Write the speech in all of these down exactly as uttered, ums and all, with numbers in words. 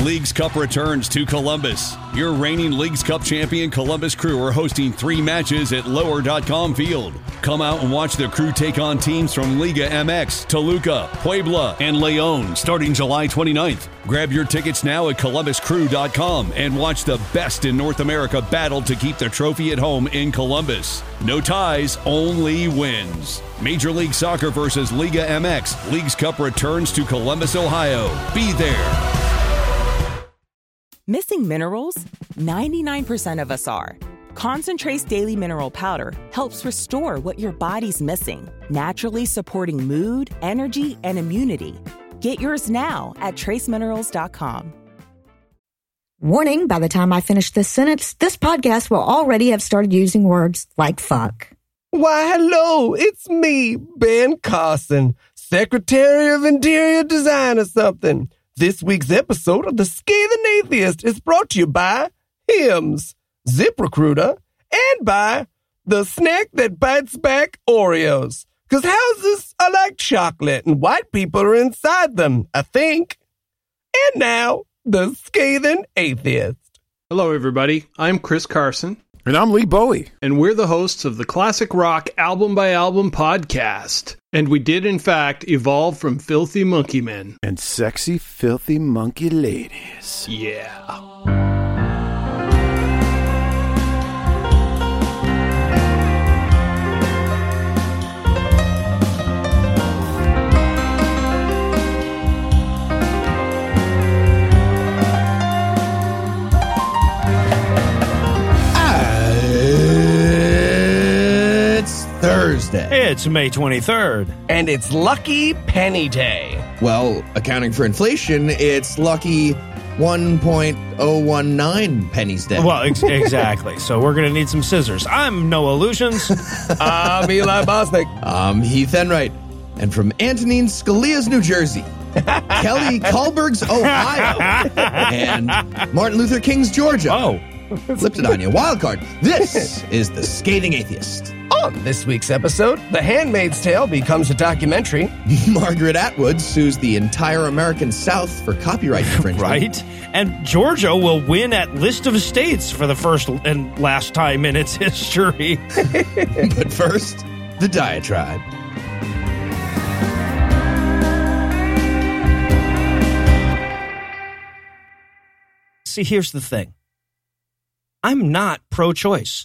Leagues Cup returns to Columbus. Your reigning Leagues Cup champion Columbus Crew are hosting three matches at lower dot com Field. Come out and watch the Crew take on teams from Liga M X, Toluca, Puebla, and León starting July twenty-ninth. Grab your tickets now at columbus crew dot com and watch the best in North America battle to keep the trophy at home in Columbus. No ties, only wins. Major League Soccer versus Liga M X. Leagues Cup returns to Columbus, Ohio. Be there. Missing minerals? ninety-nine percent of us are. Concentrate's Daily Mineral Powder helps restore what your body's missing, naturally supporting mood, energy, and immunity. Get yours now at trace minerals dot com. Warning, by the time I finish this sentence, this podcast will already have started using words like fuck. Why, hello, it's me, Ben Carson, Secretary of Interior Design or something. This week's episode of The Scathing Atheist is brought to you by Hims, ZipRecruiter, and by the snack that bites back Oreos. Because houses are like chocolate and white people are inside them, I think. And now, The Scathing Atheist. Hello, everybody. I'm Chris Carson. And I'm Lee Bowie. And we're the hosts of the Classic Rock Album by Album podcast. And we did, in fact, evolve from filthy monkey men. And sexy, filthy monkey ladies. Yeah. Thursday. It's May twenty-third. And it's Lucky Penny Day. Well, accounting for inflation, it's lucky one point oh one nine pennies day. Well, ex- exactly. So we're going to need some scissors. I'm Noah Illusions. I'm Eli Bosnick. I'm Heath Enright. And from Antonin Scalia's New Jersey, Kelly Kahlberg's Ohio, and Martin Luther King's Georgia. Oh. Flipped it on you. Wildcard. This is The Scathing Atheist. On this week's episode, The Handmaid's Tale becomes a documentary. Margaret Atwood sues the entire American South for copyright infringement. Right? And Georgia will win at List of States for the first and last time in its history. But first, the diatribe. See, here's the thing. I'm not pro-choice.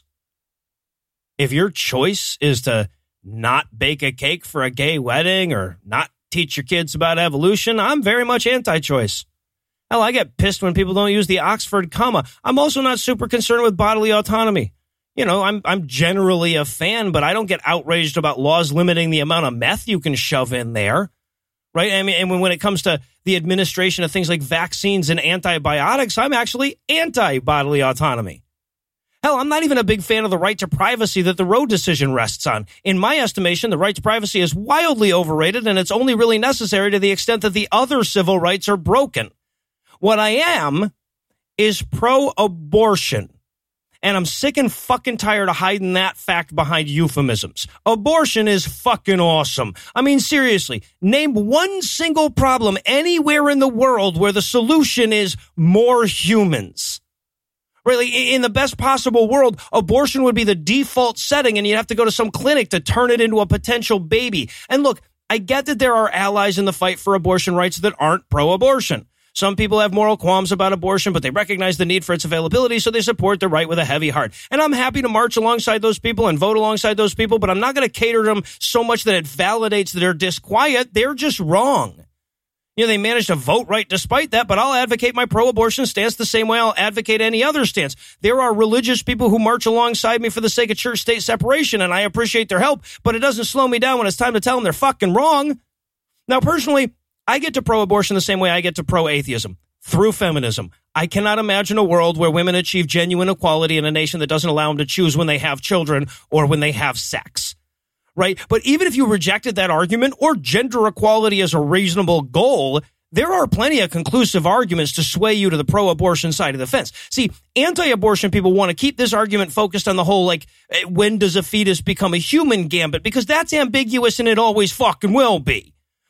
If your choice is to not bake a cake for a gay wedding or not teach your kids about evolution, I'm very much anti-choice. Hell, I get pissed when people don't use the Oxford comma. I'm also not super concerned with bodily autonomy. You know, I'm I'm generally a fan, but I don't get outraged about laws limiting the amount of meth you can shove in there. Right? I mean, and when it comes to the administration of things like vaccines and antibiotics, I'm actually anti-bodily autonomy. Hell, I'm not even a big fan of the right to privacy that the Roe decision rests on. In my estimation, the right to privacy is wildly overrated, and it's only really necessary to the extent that the other civil rights are broken. What I am is pro-abortion. And I'm sick and fucking tired of hiding that fact behind euphemisms. Abortion is fucking awesome. I mean, seriously, name one single problem anywhere in the world where the solution is more humans. Really, in the best possible world, abortion would be the default setting and you'd have to go to some clinic to turn it into a potential baby. And look, I get that there are allies in the fight for abortion rights that aren't pro-abortion. Some people have moral qualms about abortion, but they recognize the need for its availability, so they support the right with a heavy heart. And I'm happy to march alongside those people and vote alongside those people, but I'm not going to cater to them so much that it validates that they're disquiet. They're just wrong. You know, they managed to vote right despite that, but I'll advocate my pro-abortion stance the same way I'll advocate any other stance. There are religious people who march alongside me for the sake of church-state separation, and I appreciate their help, but it doesn't slow me down when it's time to tell them they're fucking wrong. Now, personally, I get to pro-abortion the same way I get to pro-atheism, through feminism. I cannot imagine a world where women achieve genuine equality in a nation that doesn't allow them to choose when they have children or when they have sex. Right? But even if you rejected that argument or gender equality as a reasonable goal, there are plenty of conclusive arguments to sway you to the pro-abortion side of the fence. See, anti-abortion people want to keep this argument focused on the whole, like, when does a fetus become a human gambit? Because that's ambiguous and it always fucking will be.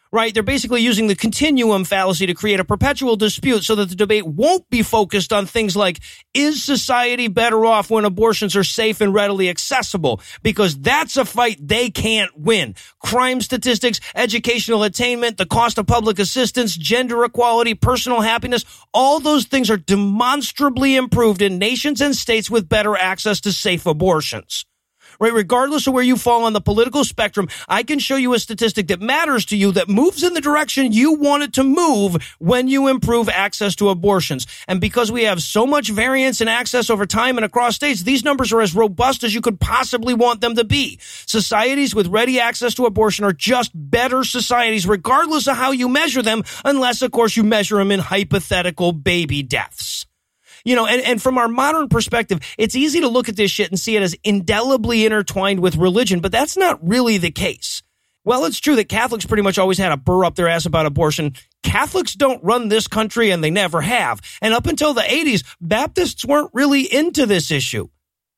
right? They're basically using the continuum fallacy to create a perpetual dispute so that the debate won't be focused on things like, is society better off when abortions are safe and readily accessible? Because that's a fight they can't win. Crime statistics, educational attainment, the cost of public assistance, gender equality, personal happiness, all those things are demonstrably improved in nations and states with better access to safe abortions. Right, regardless of where you fall on the political spectrum, I can show you a statistic that matters to you that moves in the direction you want it to move when you improve access to abortions. And because we have so much variance in access over time and across states, these numbers are as robust as you could possibly want them to be. Societies with ready access to abortion are just better societies, regardless of how you measure them, unless, of course, you measure them in hypothetical baby deaths. You know, and, and from our modern perspective, it's easy to look at this shit and see it as indelibly intertwined with religion, but that's not really the case. Well, it's true that Catholics pretty much always had a burr up their ass about abortion. Catholics don't run this country, and they never have. And up until the eighties, Baptists weren't really into this issue.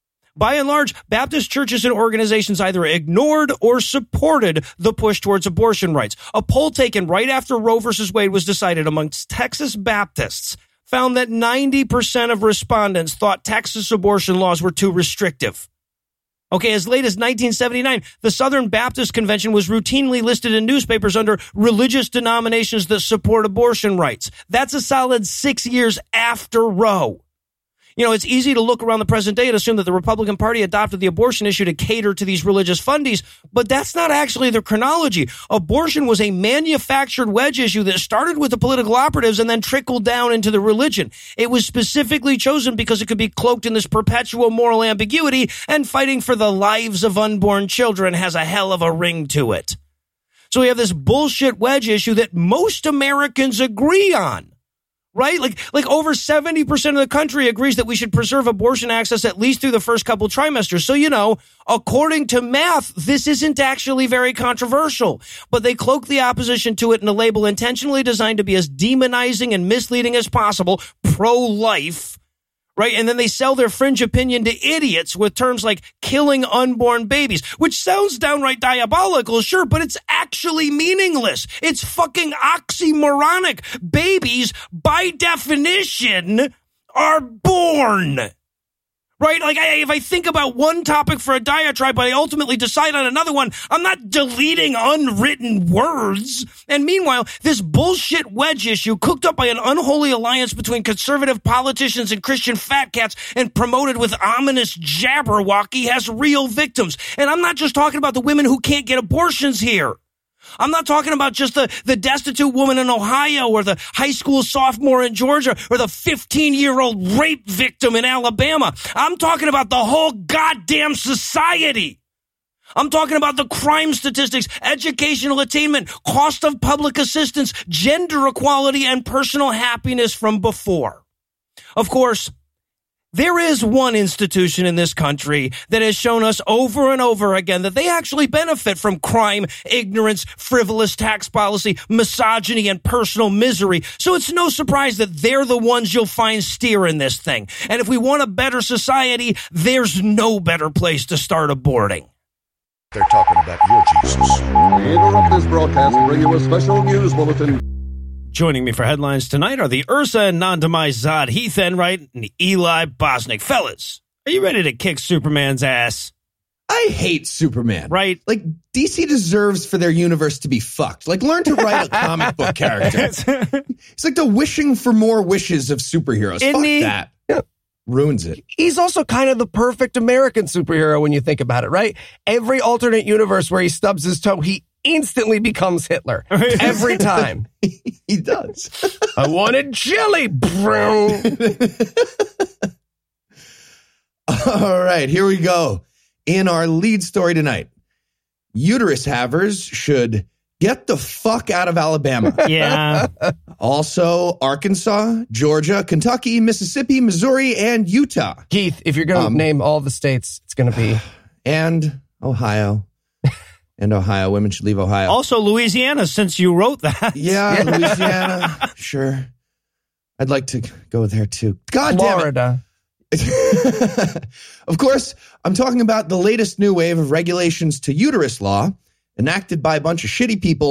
By and large, Baptist churches and organizations either ignored or supported the push towards abortion rights. A poll taken right after Roe versus Wade was decided amongst Texas Baptists found that ninety percent of respondents thought Texas abortion laws were too restrictive. Okay, as late as nineteen seventy-nine, the Southern Baptist Convention was routinely listed in newspapers under religious denominations that support abortion rights. That's a solid six years after Roe. You know, it's easy to look around the present day and assume that the Republican Party adopted the abortion issue to cater to these religious fundies, but that's not actually the chronology. Abortion was a manufactured wedge issue that started with the political operatives and then trickled down into the religion. It was specifically chosen because it could be cloaked in this perpetual moral ambiguity, and fighting for the lives of unborn children has a hell of a ring to it. So we have this bullshit wedge issue that most Americans agree on. Right? Like, like over seventy percent of the country agrees that we should preserve abortion access at least through the first couple trimesters. So, you know, according to math, this isn't actually very controversial. But they cloak the opposition to it in a label intentionally designed to be as demonizing and misleading as possible, pro-life. Right? And then they sell their fringe opinion to idiots with terms like killing unborn babies, which sounds downright diabolical, sure, but it's actually meaningless. It's fucking oxymoronic. Babies, by definition, are born. Right? Like, I, if I think about one topic for a diatribe, but I ultimately decide on another one, I'm not deleting unwritten words. And meanwhile, this bullshit wedge issue, cooked up by an unholy alliance between conservative politicians and Christian fat cats and promoted with ominous jabberwocky, has real victims. And I'm not just talking about the women who can't get abortions here. I'm not talking about just the, the destitute woman in Ohio or the high school sophomore in Georgia or the fifteen-year-old rape victim in Alabama. I'm talking about the whole goddamn society. I'm talking about the crime statistics, educational attainment, cost of public assistance, gender equality, and personal happiness from before. Of course, there is one institution in this country that has shown us over and over again that they actually benefit from crime, ignorance, frivolous tax policy, misogyny, and personal misery. So it's no surprise that they're the ones you'll find steering this thing. And if we want a better society, there's no better place to start aborting. They're talking about your Jesus. We interrupt this broadcast and bring you a special news bulletin. Joining me for headlines tonight are the Ursa and non-demise Zod Heath Enright and Eli Bosnick. Fellas, are you ready to kick Superman's ass? I hate Superman. Right? Like, D C deserves for their universe to be fucked. Like, learn to write a comic book character. It's like the wishing for more wishes of superheroes. Isn't Fuck he? that. Yeah. Ruins it. He's also kind of the perfect American superhero when you think about it, right? Every alternate universe where he stubs his toe, he instantly becomes Hitler. Every time. He does. I wanted jelly, bro. All right, here we go. In our lead story tonight, uterus havers should get the fuck out of Alabama. Yeah. Also, Arkansas, Georgia, Kentucky, Mississippi, Missouri, and Utah. Keith, if you're going to um, name all the states, it's going to be... And Ohio. And Ohio. Women should leave Ohio. Also Louisiana, since you wrote that. Yeah, Louisiana. Sure. I'd like to go there, too. God Florida. damn it. Of course, I'm talking about the latest new wave of regulations to uterus law enacted by a bunch of shitty people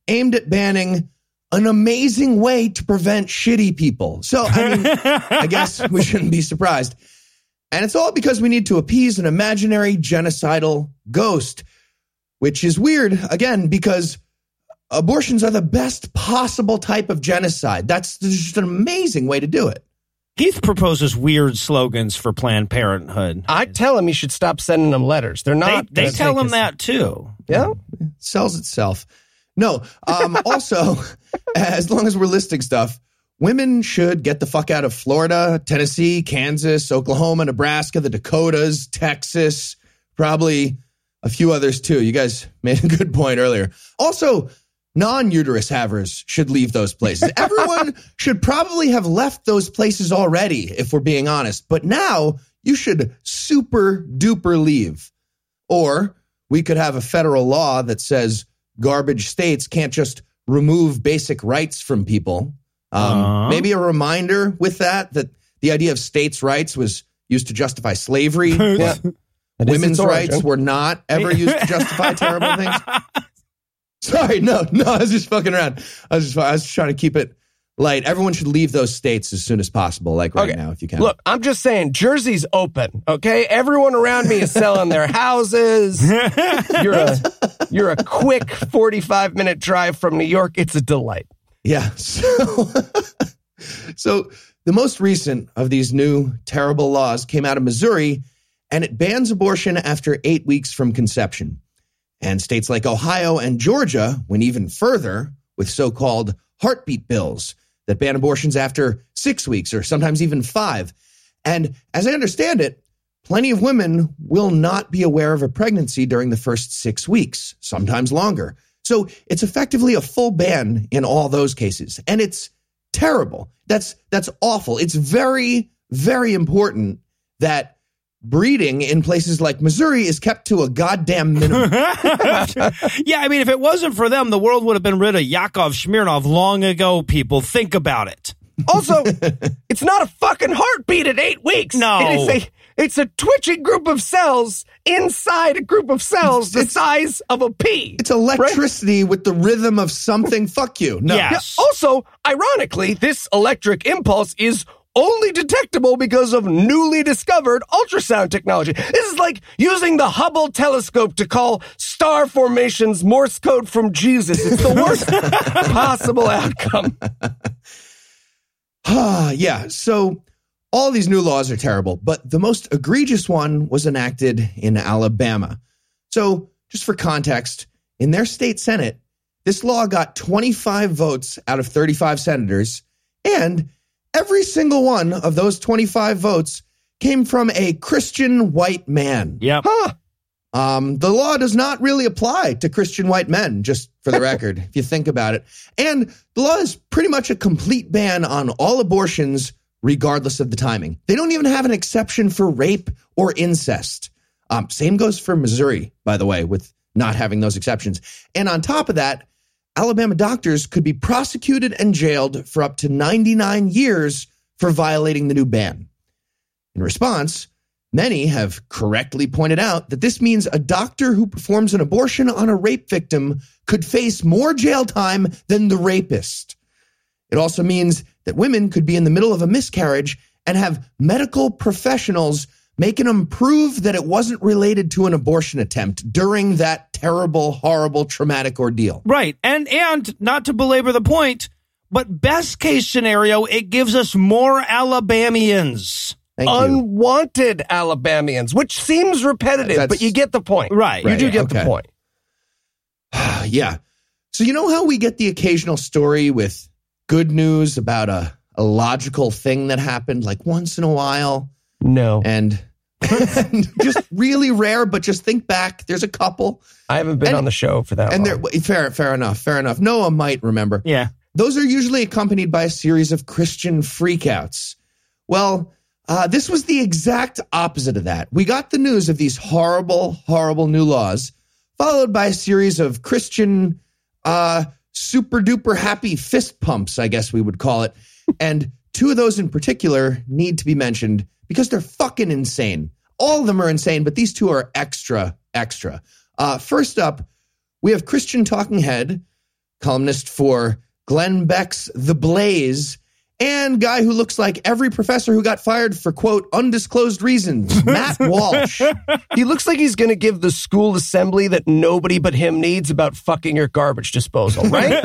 aimed at banning an amazing way to prevent shitty people. So, I mean, I guess we shouldn't be surprised. And it's all because we need to appease an imaginary genocidal ghost, which is weird, again, because abortions are the best possible type of genocide. That's just an amazing way to do it. Heath proposes weird slogans for Planned Parenthood. I tell him he should stop sending them letters. They're not. They, they tell him his... that, too. Yeah? It sells itself. No. Um, also, as long as we're listing stuff, women should get the fuck out of Florida, Tennessee, Kansas, Oklahoma, Nebraska, the Dakotas, Texas, probably a few others, too. You guys made a good point earlier. Also, non-uterus havers should leave those places. Everyone should probably have left those places already, if we're being honest. But now you should super duper leave. Or we could have a federal law that says garbage states can't just remove basic rights from people. Um, uh-huh. Maybe a reminder with that, that the idea of states' rights was used to justify slavery. Yeah. Women's rights were not ever used to justify terrible things. Sorry, no, no, I was just fucking around. I was just, I was trying to keep it light. Everyone should leave those states as soon as possible, like right okay. now, if you can. Look, I'm just saying, Jersey's open, okay? Everyone around me is selling their houses. You're a, you're a quick forty-five minute drive from New York. It's a delight. Yeah. So, so the most recent of these new terrible laws came out of Missouri, and it bans abortion after eight weeks from conception. And states like Ohio and Georgia went even further with so-called heartbeat bills that ban abortions after six weeks or sometimes even five. And as I understand it, plenty of women will not be aware of a pregnancy during the first six weeks, sometimes longer. So it's effectively a full ban in all those cases. And it's terrible. That's that's awful. It's very, very important that breeding in places like Missouri is kept to a goddamn minimum. Yeah, I mean, if it wasn't for them, the world would have been rid of Yakov Smirnoff long ago, people. Think about it. Also, it's not a fucking heartbeat at eight weeks. No. It is a, it's a twitching group of cells inside a group of cells the size of a pea. It's electricity right? with the rhythm of something. Fuck you. No. Yes. Yeah, also, ironically, this electric impulse is only detectable because of newly discovered ultrasound technology. This is like using the Hubble telescope to call star formations Morse code from Jesus. It's the worst possible outcome. Yeah, so all these new laws are terrible, but the most egregious one was enacted in Alabama. So just for context, in their state Senate, this law got twenty-five votes out of thirty-five senators, and every single one of those twenty-five votes came from a Christian white man. Yep. Huh. Um, the law does not really apply to Christian white men, just for the record, if you think about it. And the law is pretty much a complete ban on all abortions, regardless of the timing. They don't even have an exception for rape or incest. Um, same goes for Missouri, by the way, with not having those exceptions. And on top of that, Alabama doctors could be prosecuted and jailed for up to ninety-nine years for violating the new ban. In response, many have correctly pointed out that this means a doctor who performs an abortion on a rape victim could face more jail time than the rapist. It also means that women could be in the middle of a miscarriage and have medical professionals making them prove that it wasn't related to an abortion attempt during that terrible, horrible, traumatic ordeal. Right. And, and not to belabor the point, but best case scenario, it gives us more Alabamians. Thank you. Unwanted Alabamians, which seems repetitive, That's, but you get the point. Right. You right, do yeah, get okay. the point. Yeah. So you know how we get the occasional story with good news about a, a logical thing that happened like once in a while? No. And, and just really rare, but just think back. There's a couple. I haven't been and, on the show for that and long. Fair, fair enough, fair enough. Noah might remember. Yeah. Those are usually accompanied by a series of Christian freakouts. Well, uh, this was the exact opposite of that. We got the news of these horrible, horrible new laws, followed by a series of Christian uh, super-duper happy fist pumps, I guess we would call it. And two of those in particular need to be mentioned because they're fucking insane. All of them are insane, but these two are extra, extra. Uh, first up, we have Christian talking head columnist for Glenn Beck's The Blaze, and guy who looks like every professor who got fired for, quote, undisclosed reasons, Matt Walsh. He looks like he's going to give the school assembly that nobody but him needs about fucking your garbage disposal, right?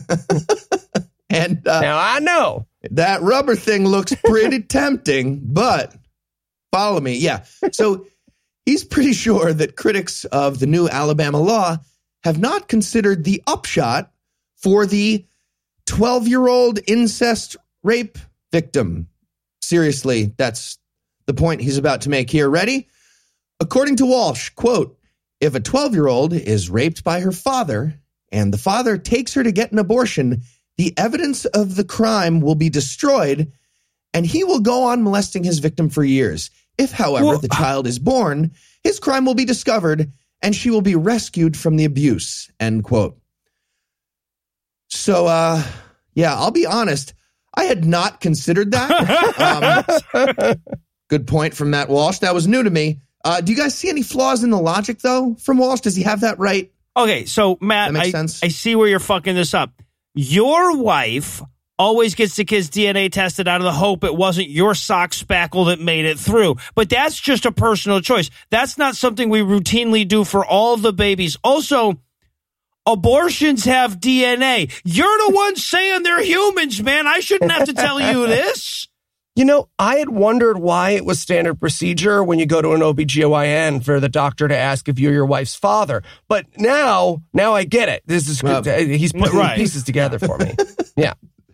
And uh, now I know. That rubber thing looks pretty tempting, but follow me. Yeah. So he's pretty sure that critics of the new Alabama law have not considered the upshot for the twelve-year-old incest rape victim. Seriously, that's the point he's about to make here. Ready? According to Walsh, quote, if a twelve-year-old is raped by her father and the father takes her to get an abortion, the evidence of the crime will be destroyed and he will go on molesting his victim for years. If, however, well, the child is born, his crime will be discovered and she will be rescued from the abuse, end quote. So, uh, yeah, I'll be honest. I had not considered that. Um, good point from Matt Walsh. That was new to me. Uh, do you guys see any flaws in the logic, though, from Walsh? Does he have that right? Okay, so, Matt, I, sense? I see where you're fucking this up. Your wife always gets the kid's D N A tested out of the hope it wasn't your sock spackle that made it through. But that's just a personal choice. That's not something we routinely do for all the babies. Also, abortions have D N A. You're the one saying they're humans, man. I shouldn't have to tell you this. You know, I had wondered why it was standard procedure when you go to an O B G Y N for the doctor to ask if you're your wife's father. But now, now I get it. This is well, he's putting right. pieces together for me. Yeah.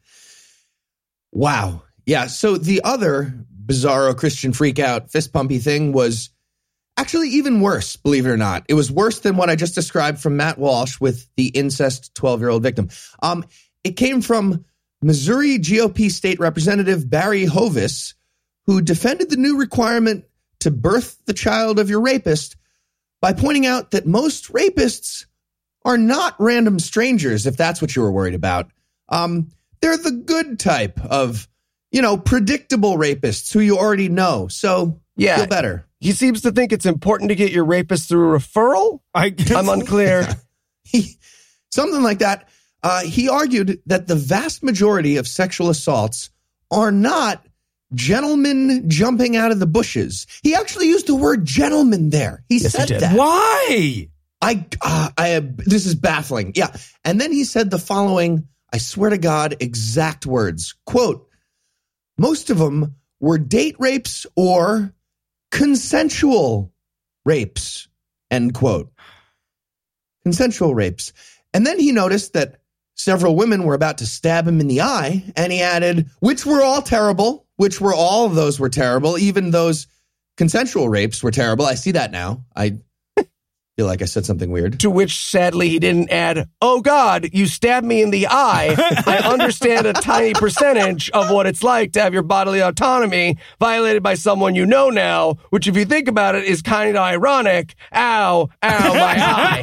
Wow. Yeah. So the other bizarro Christian freakout fist pumpy thing was actually even worse, believe it or not. It was worse than what I just described from Matt Walsh with the incest twelve-year-old victim. Um, it came from Missouri G O P State Representative Barry Hovis, who defended the new requirement to birth the child of your rapist by pointing out that most rapists are not random strangers, if that's what you were worried about. Um, they're the good type of, you know, predictable rapists who you already know. So yeah, feel better. He seems to think it's important to get your rapist through a referral. I, I'm unclear. he, something like that. Uh, he argued that the vast majority of sexual assaults are not gentlemen jumping out of the bushes. He actually used the word gentleman there. He yes, said he that. Why? I, uh, I, this is baffling. Yeah. And then he said the following, I swear to God, exact words. Quote, most of them were date rapes or consensual rapes, end quote. Consensual rapes. And then he noticed that several women were about to stab him in the eye, and he added, which were all terrible, which were all of those were terrible. Even those consensual rapes were terrible. I see that now. I feel like I said something weird. To which, sadly, he didn't add, oh, God, you stabbed me in the eye. I understand a tiny percentage of what it's like to have your bodily autonomy violated by someone you know now, which, if you think about it, is kind of ironic. Ow, ow, my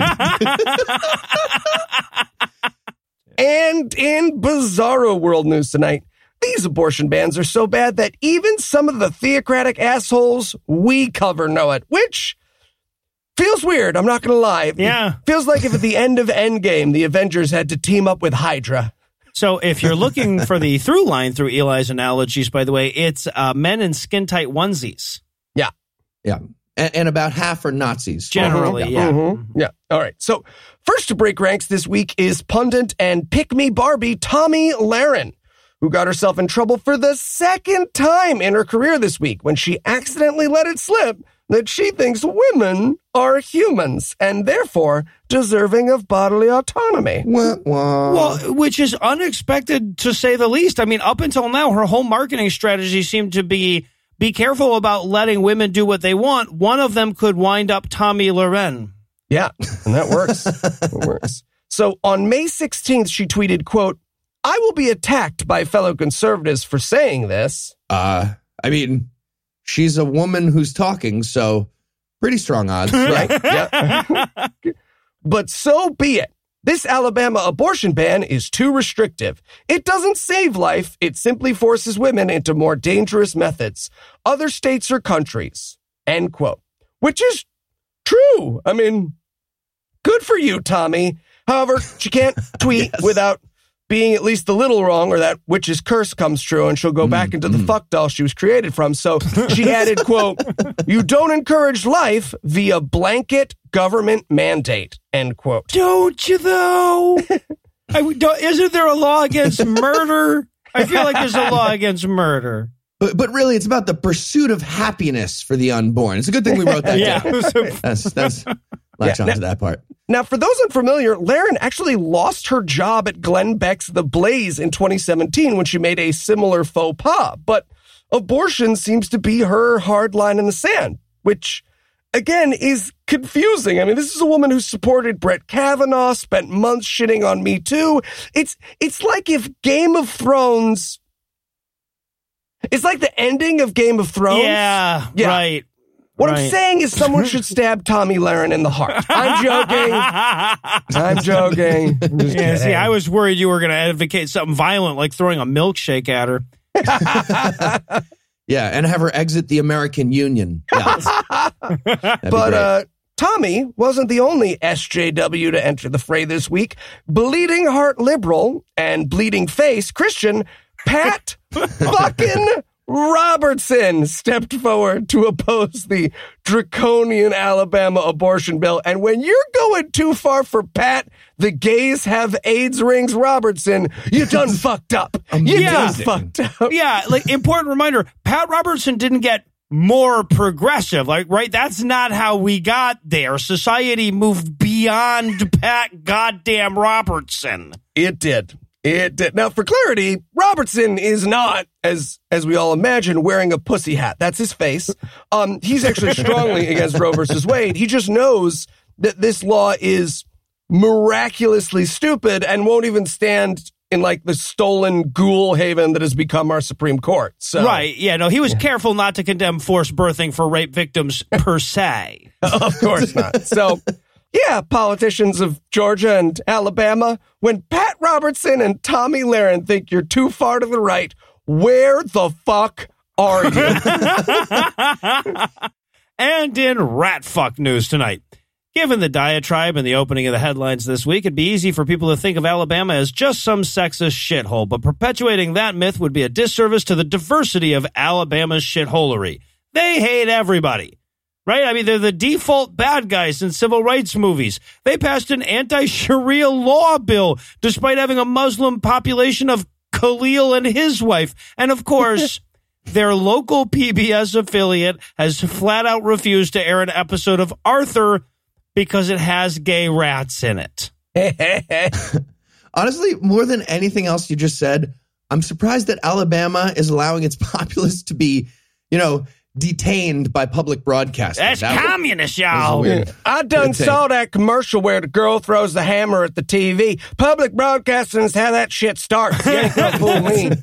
eye. And in bizarro world news tonight, these abortion bans are so bad that even some of the theocratic assholes we cover know it, which feels weird, I'm not going to lie. Yeah. It feels like if at the end of Endgame, the Avengers had to team up with Hydra. So if you're looking for the through line through Eli's analogies, by the way, it's uh, men in skin-tight onesies. Yeah. Yeah. And, and about half are Nazis. Generally, uh-huh. yeah. Mm-hmm. Yeah. All right. So first to break ranks this week is pundit and pick-me Barbie Tomi Lahren, who got herself in trouble for the second time in her career this week when she accidentally let it slip that she thinks women are humans and therefore deserving of bodily autonomy. Wah, wah. Well, which is unexpected to say the least. I mean, up until now, her whole marketing strategy seemed to be be careful about letting women do what they want. One of them could wind up Tomi Lahren. Yeah, and that works. It works. So on May sixteenth, she tweeted, quote, I will be attacked by fellow conservatives for saying this. Uh, I mean, she's a woman who's talking, so pretty strong odds, right? Yeah. But so be it. This Alabama abortion ban is too restrictive. It doesn't save life. It simply forces women into more dangerous methods. Other states or countries. End quote. Which is true. I mean, good for you, Tommy. However, she can't tweet Yes. without being at least a little wrong, or that witch's curse comes true, and she'll go Mm, back into the mm. fuck doll she was created from. So she added, quote, "You don't encourage life via blanket government mandate," end quote. Don't you, though? I, don't, isn't there a law against murder? I feel like there's a law against murder. But, but really, it's about the pursuit of happiness for the unborn. It's a good thing we wrote that Yeah. down. That's, that's, latch Yeah, on now- to that part. Now, for those unfamiliar, Laren actually lost her job at Glenn Beck's The Blaze in twenty seventeen when she made a similar faux pas. But abortion seems to be her hard line in the sand, which, again, is confusing. I mean, this is a woman who supported Brett Kavanaugh, spent months shitting on Me Too. It's, it's like if Game of Thrones... It's like the ending of Game of Thrones. Yeah, Yeah. right. What right. I'm saying is someone should stab Tommy Laren in the heart. I'm joking. I'm joking. I'm just Yeah, see, kidding. I was worried you were going to advocate something violent like throwing a milkshake at her. Yeah, and have her exit the American Union. Yeah. That'd be But great. uh, Tommy wasn't the only S J W to enter the fray this week. Bleeding heart liberal and bleeding face Christian Pat fucking Robertson stepped forward to oppose the draconian Alabama abortion bill. And when you're going too far for Pat, the gays have AIDS rings Robertson, you done fucked up. You done Amazing. fucked up. Yeah, like, important reminder, Pat Robertson didn't get more progressive. Like, right? That's not how we got there. Society moved beyond Pat goddamn Robertson. It did. It did. Now, for clarity, Robertson is not, as as we all imagine, wearing a pussy hat. That's his face. Um, he's actually strongly against Roe versus Wade. He just knows that this law is miraculously stupid and won't even stand in like the stolen ghoul haven that has become our Supreme Court. So, Right, yeah, no, he was careful not to condemn forced birthing for rape victims per se. of course not. So, yeah, politicians of Georgia and Alabama, when Pat Robertson and Tommy Laren think you're too far to the right, where the fuck are you? And in rat fuck news tonight. Given the diatribe and the opening of the headlines this week, it'd be easy for people to think of Alabama as just some sexist shithole, but perpetuating that myth would be a disservice to the diversity of Alabama's shitholery. They hate everybody. Right? I mean, they're the default bad guys in civil rights movies. They passed an anti-Sharia law bill despite having a Muslim population of Khalil and his wife. And of course, their local P B S affiliate has flat out refused to air an episode of Arthur because it has gay rats in it. Honestly, more than anything else you just said, I'm surprised that Alabama is allowing its populace to be, you know, detained by public broadcasting. That's That communist, was a y'all. weird- I done Good thing. saw that commercial where the girl throws the hammer at the T V. Public broadcasting is how that shit starts. You ain't gonna fool me.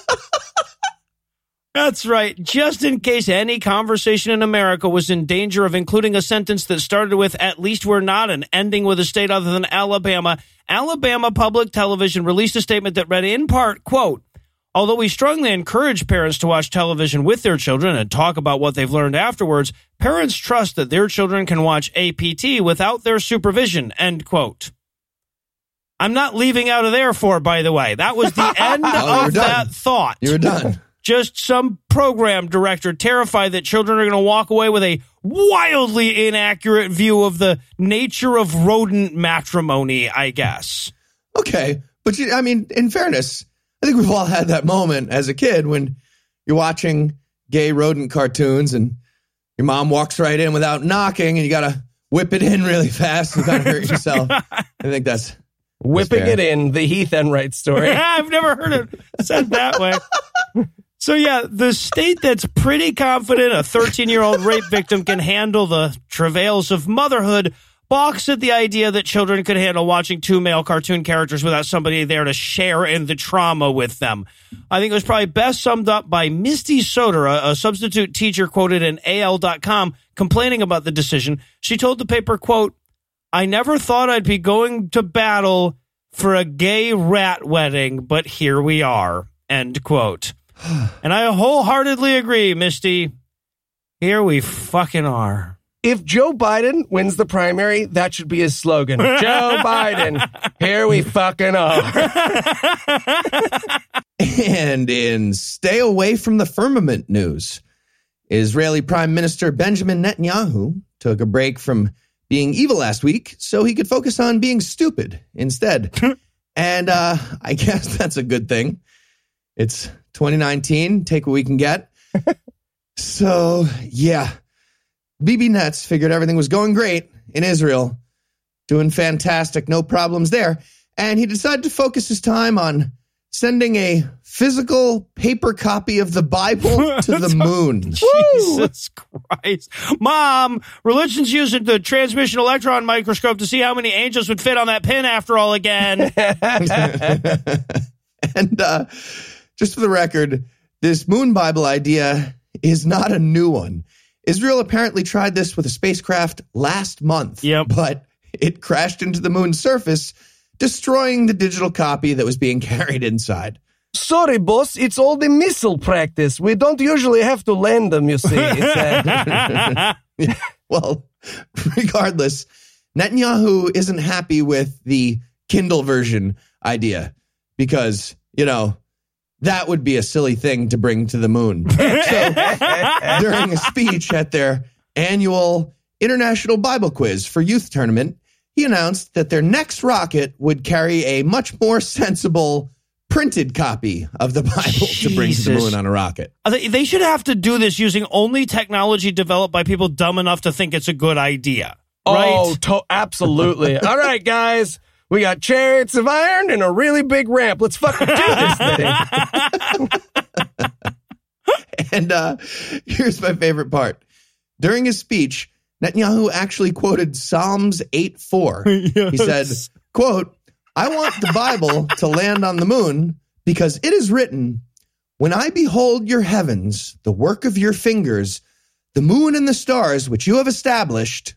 That's right. Just in case any conversation in America was in danger of including a sentence that started with "at least we're not" and ending with a state other than Alabama, Alabama Public Television released a statement that read in part, quote, "Although we strongly encourage parents to watch television with their children and talk about what they've learned afterwards, parents trust that their children can watch A P T without their supervision," end quote. I'm not leaving out of there for, by the way. That was the end Oh, you're of done. that thought. You were done. Just some program director terrified that children are going to walk away with a wildly inaccurate view of the nature of rodent matrimony, I guess. Okay. But, you, I mean, in fairness, I think we've all had that moment as a kid when you're watching gay rodent cartoons and your mom walks right in without knocking and you got to whip it in really fast and kind of hurt yourself. I think that's... Whipping fair. it in, the Heath Enright story. I've never heard it said that way. So, yeah, the state that's pretty confident a thirteen-year-old rape victim can handle the travails of motherhood balks at the idea that children could handle watching two male cartoon characters without somebody there to share in the trauma with them. I think it was probably best summed up by Misty Soder, a, a substitute teacher quoted in A L dot com, complaining about the decision. She told the paper, quote, "I never thought I'd be going to battle for a gay rat wedding, but here we are," end quote. And I wholeheartedly agree, Misty. Here we fucking are. If Joe Biden wins the primary, that should be his slogan. Joe Biden, here we fucking are. And in stay away from the firmament news, Israeli Prime Minister Benjamin Netanyahu took a break from being evil last week so he could focus on being stupid instead. And uh, I guess that's a good thing. It's twenty nineteen. Take what we can get. So, yeah. Bibi Netz figured everything was going great in Israel. Doing fantastic. No problems there. And he decided to focus his time on sending a physical paper copy of the Bible to the moon. Jesus Christ. Mom, religion's using the transmission electron microscope to see how many angels would fit on that pin after all again. And uh, just for the record, this moon Bible idea is not a new one. Israel apparently tried this with a spacecraft last month, yep. but it crashed into the moon's surface, destroying the digital copy that was being carried inside. Sorry, boss, it's all the missile practice. We don't usually have to land them, you see. It's, uh... Well, regardless, Netanyahu isn't happy with the Kindle version idea because, you know, that would be a silly thing to bring to the moon. So during a speech at their annual International Bible Quiz for Youth Tournament, he announced that their next rocket would carry a much more sensible printed copy of the Bible Jesus. to bring to the moon on a rocket. They should have to do this using only technology developed by people dumb enough to think it's a good idea. Right? Oh, to- absolutely. All right, guys. We got chariots of iron and a really big ramp. Let's fucking do this thing. And uh, here's my favorite part. During his speech, Netanyahu actually quoted Psalms eight four. Yes. He said, quote, I want the Bible to land on the moon because it is written, when I behold your heavens, the work of your fingers, the moon and the stars which you have established.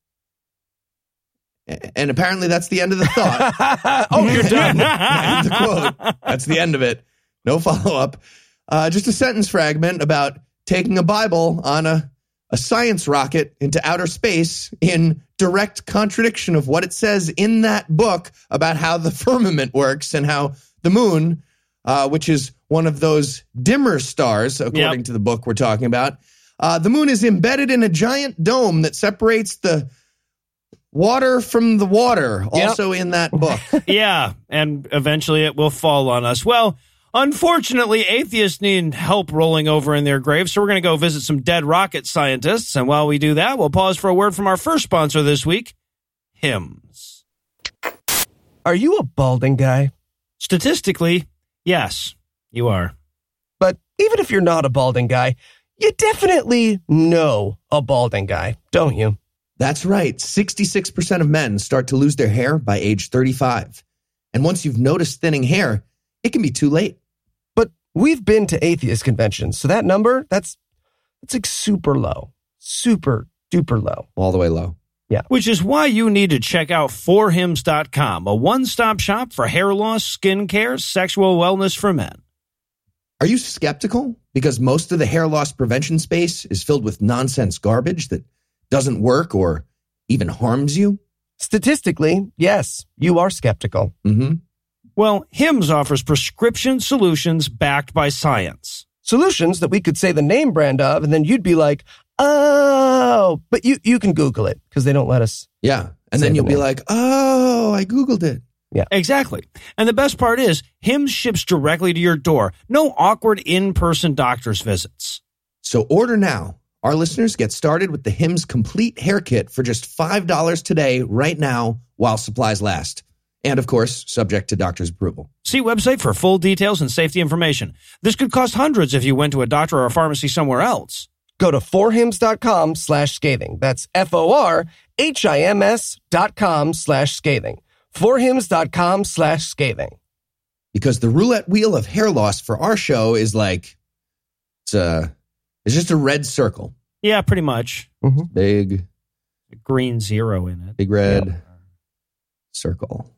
And apparently that's the end of the thought. Oh, you're done. The quote. That's the end of it. No follow-up. Uh, just a sentence fragment about taking a Bible on a, a science rocket into outer space in direct contradiction of what it says in that book about how the firmament works and how the moon, uh, which is one of those dimmer stars, according yep. to the book we're talking about, uh, the moon is embedded in a giant dome that separates the water from the water, also yep. in that book. Yeah, and eventually it will fall on us. Well, unfortunately, atheists need help rolling over in their graves, so we're going to go visit some dead rocket scientists. And while we do that, we'll pause for a word from our first sponsor this week, Hims. Are you a balding guy? Statistically, yes, you are. But even if you're not a balding guy, you definitely know a balding guy, don't you? That's right. sixty-six percent of men start to lose their hair by age thirty-five. And once you've noticed thinning hair, it can be too late. But we've been to atheist conventions, so that number, that's that's like super low. Super duper low. All the way low. Yeah. Which is why you need to check out for hims dot com, a one-stop shop for hair loss, skin care, sexual wellness for men. Are you skeptical? Because most of the hair loss prevention space is filled with nonsense garbage that doesn't work or even harms you? Statistically, yes, you are skeptical. Mm-hmm. Well, Hims offers prescription solutions backed by science. Solutions that we could say the name brand of, and then you'd be like, oh, but you, you can Google it because they don't let us. Yeah, and then you'll the be like, oh, I Googled it. Yeah, exactly. And the best part is Hims ships directly to your door. No awkward in-person doctor's visits. So order now. Our listeners get started with the Hims Complete Hair Kit for just five dollars today, right now, while supplies last. And, of course, subject to doctor's approval. See website for full details and safety information. This could cost hundreds if you went to a doctor or a pharmacy somewhere else. Go to forhims dot com slash scathing. That's F O R H I M S dot com slash scathing. forhims dot com slash scathing. Because the roulette wheel of hair loss for our show is like, it's a, it's just a red circle. Yeah, pretty much. Mm-hmm. Big. A green zero in it. Big red yep. circle.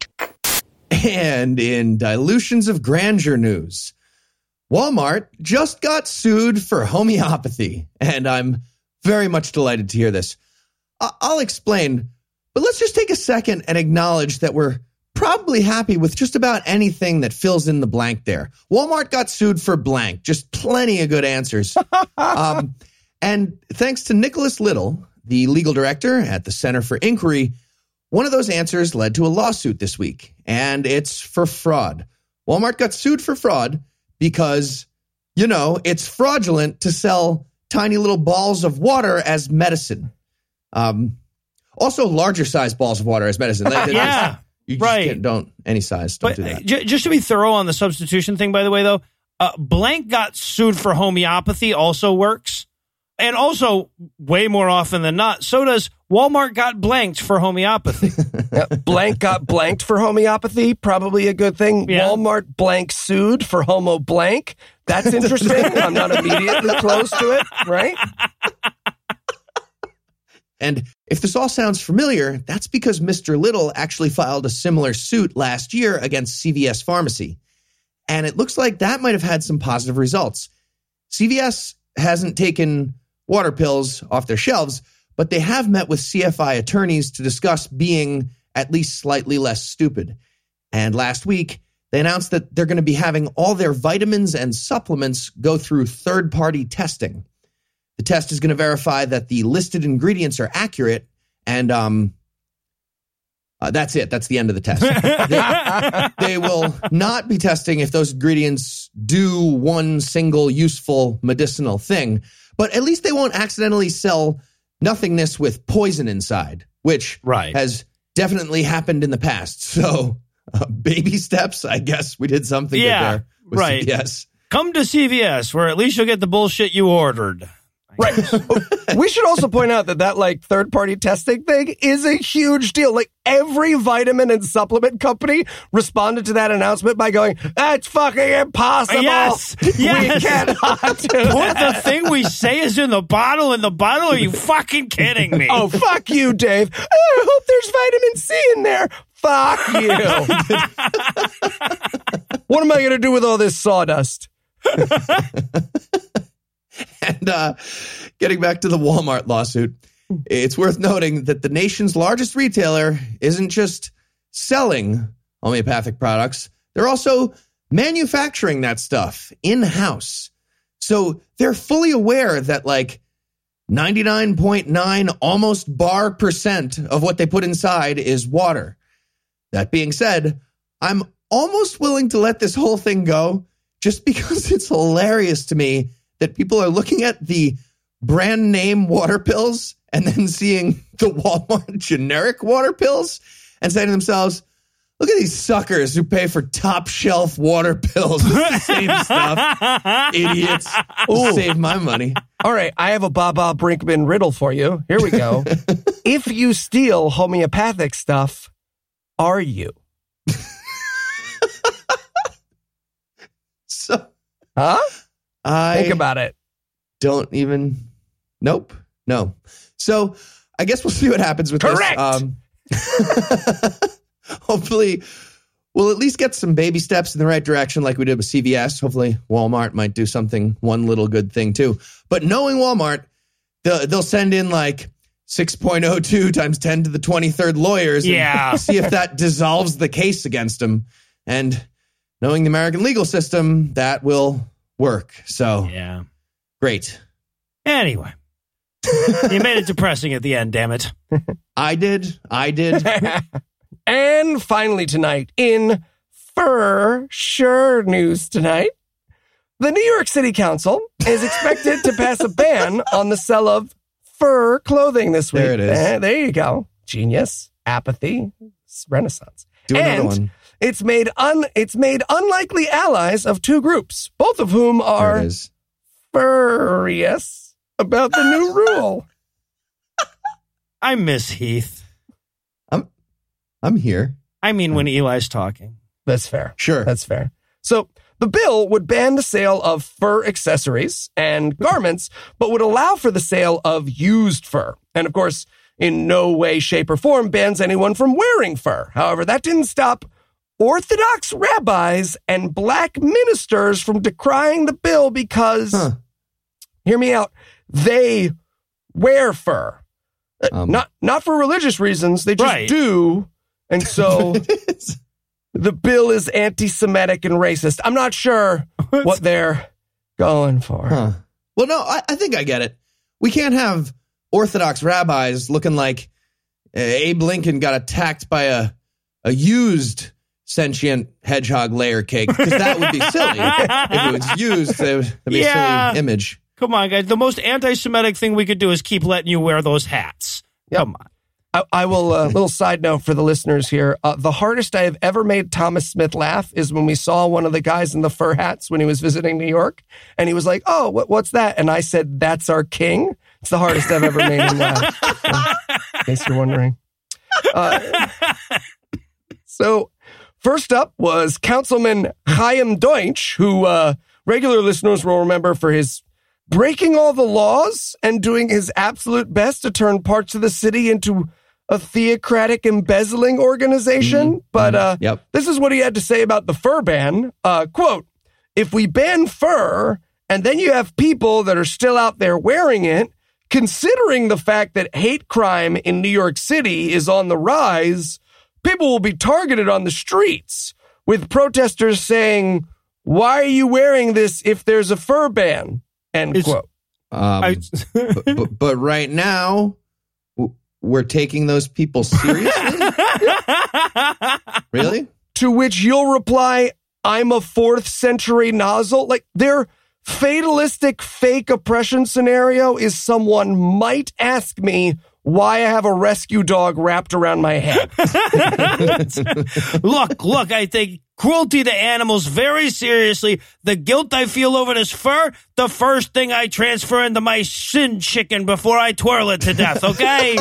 And in dilutions of grandeur news, Walmart just got sued for homeopathy. And I'm Very much delighted to hear this. I- I'll explain, but let's just take a second and acknowledge that we're probably happy with just about anything that fills in the blank there. Walmart got sued for blank. Just plenty of good answers. um, and thanks to Nicholas Little, the legal director at the Center for Inquiry, one of those answers led to a lawsuit this week, and it's for fraud. Walmart got sued for fraud because, you know, it's fraudulent to sell tiny little balls of water as medicine. Um, also, larger size balls of water as medicine. They, they yeah, just, you right. Just don't, any size, don't but, do that. J- just to be thorough on the substitution thing, by the way, though, uh, blank got sued for homeopathy also works. And also, way more often than not, so does Walmart got blanked for homeopathy. Yeah, blank got blanked for homeopathy, probably a good thing. Yeah. Walmart blank sued for homo blank. That's interesting. I'm not immediately close to it, right? And if this all sounds familiar, that's because Mister Little actually filed a similar suit last year against C V S Pharmacy. And it looks like that might have had some positive results. C V S hasn't taken water pills off their shelves, but they have met with C F I attorneys to discuss being at least slightly less stupid. And last week, they announced that they're going to be having all their vitamins and supplements go through third-party testing. The test is going to verify that the listed ingredients are accurate, and um, uh, that's it. That's the end of the test. they, they will not be testing if those ingredients do one single useful medicinal thing, but at least they won't accidentally sell nothingness with poison inside, which right. has definitely happened in the past. So uh, baby steps, I guess we did something yeah, good there with right. C V S. Come to C V S, where at least you'll get the bullshit you ordered. Right. We should also point out that that like third party testing thing is a huge deal. Like every vitamin and supplement company responded to that announcement by going, "That's fucking impossible. Yes. Yes. We cannot do Put that. the thing we say is in the bottle in the bottle. Are you fucking kidding me? Oh, fuck you, Dave. Oh, I hope there's vitamin C in there. Fuck you. What am I going to do with all this sawdust? And uh, getting back to the Walmart lawsuit, it's worth noting that the nation's largest retailer isn't just selling homeopathic products, they're also manufacturing that stuff in-house. So they're fully aware that like ninety-nine point nine almost bar percent of what they put inside is water. That being said, I'm almost willing to let this whole thing go just because it's hilarious to me that people are looking at the brand name water pills and then seeing the Walmart generic water pills and saying to themselves, look at these suckers who pay for top shelf water pills. It's the same stuff. Idiots. Ooh. Save my money. All right, I have a Baba Brinkman riddle for you. Here we go. If you steal homeopathic stuff, are you? So, huh? I Think about it. Don't even. Nope. No. So I guess we'll see what happens with Correct. this. Um, hopefully, we'll at least get some baby steps in the right direction like we did with C V S. Hopefully, Walmart might do something, one little good thing too. But knowing Walmart, they'll, they'll send in like six point oh two times ten to the twenty-third lawyers and Yeah. see if that dissolves the case against them. And knowing the American legal system, that will work. So Yeah. great. Anyway. You made it depressing at the end, damn it. I did. I did. And finally tonight, in for sure news tonight, the New York City Council is expected to pass a ban on the sale of fur clothing this week. There it is. Eh, there you go. Genius. Apathy. Renaissance. Do another and one. It's made un it's made unlikely allies of two groups, both of whom There are it is. furious about the new rule. I miss Heath. I'm I'm here. I mean, when Eli's talking. That's fair. Sure. That's fair. So the bill would ban the sale of fur accessories and garments, but would allow for the sale of used fur. And of course, in no way, shape, or form bans anyone from wearing fur. However, that didn't stop Orthodox rabbis and black ministers from decrying the bill because, Huh. hear me out, they wear fur. Um, not not for religious reasons. They just Right. do. And so the bill is anti-Semitic and racist. I'm not sure what they're going for. Huh. Well, no, I, I think I get it. We can't have Orthodox rabbis looking like uh, Abe Lincoln got attacked by a a used sentient hedgehog layer cake, because that would be silly. If it was used, it would be Yeah. a silly image. Come on, guys. The most anti-Semitic thing we could do is keep letting you wear those hats. Yep. Come on. I, I will, a uh, little side note for the listeners here. Uh, the hardest I have ever made Thomas Smith laugh is when we saw one of the guys in the fur hats when he was visiting New York. And he was like, oh, what, what's that? And I said, that's our king. It's the hardest I've ever made him laugh. So, in case you're wondering. Uh, so first up was Councilman Chaim Deutsch, who uh, regular listeners will remember for his breaking all the laws and doing his absolute best to turn parts of the city into a theocratic embezzling organization. Mm-hmm. But uh, Yep. this is what he had to say about the fur ban. Uh, quote, if we ban fur and then you have people that are still out there wearing it, considering the fact that hate crime in New York City is on the rise, people will be targeted on the streets with protesters saying, why are you wearing this if there's a fur ban? End It's- quote. Um, I- but, but, but right now, w- we're taking those people seriously? Really? To which you'll reply, I'm a fourth century nozzle. Like their fatalistic fake oppression scenario is someone might ask me why I have a rescue dog wrapped around my head. Look, look, I take cruelty to animals very seriously. The guilt I feel over this fur, the first thing I transfer into my shin chicken before I twirl it to death, okay?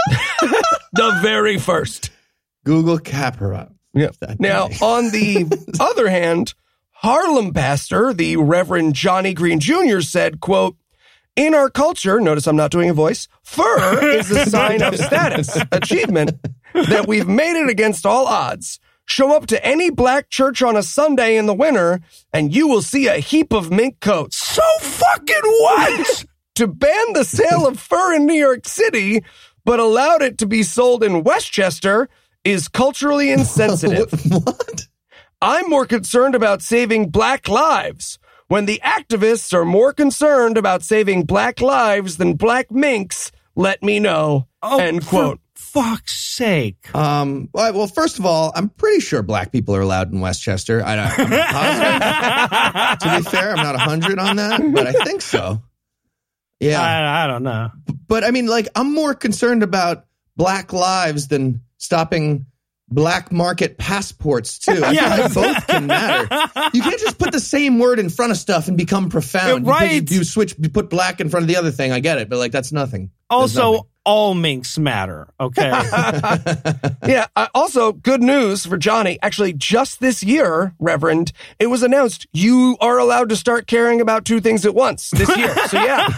The very first. Google Capra. Yeah. Now, on the other hand, Harlem pastor, the Reverend Johnny Green Junior said, quote, in our culture, notice I'm not doing a voice, fur is a sign of status, achievement, that we've made it against all odds. Show up to any black church on a Sunday in the winter, and you will see a heap of mink coats. So fucking what? To ban the sale of fur in New York City, but allowed it to be sold in Westchester, is culturally insensitive. What? I'm more concerned about saving black lives. When the activists are more concerned about saving black lives than black minks, let me know. Oh, End quote. For fuck's sake. Um, well, well, first of all, I'm pretty sure black people are allowed in Westchester. I, I'm not positive. To be fair, I'm not one hundred on that, but I think so. Yeah. I, I don't know. But I mean, like, I'm more concerned about black lives than stopping black market passports, too. I Yeah. feel like both can matter. You can't just put the same word in front of stuff and become profound. You Right. put- You, switch, you put black in front of the other thing. I get it, but like, that's nothing. That's Also, nothing. all minks matter, okay? Yeah, uh, also, good news for Johnny. Actually, just this year, Reverend, it was announced you are allowed to start caring about two things at once this year. So, yeah.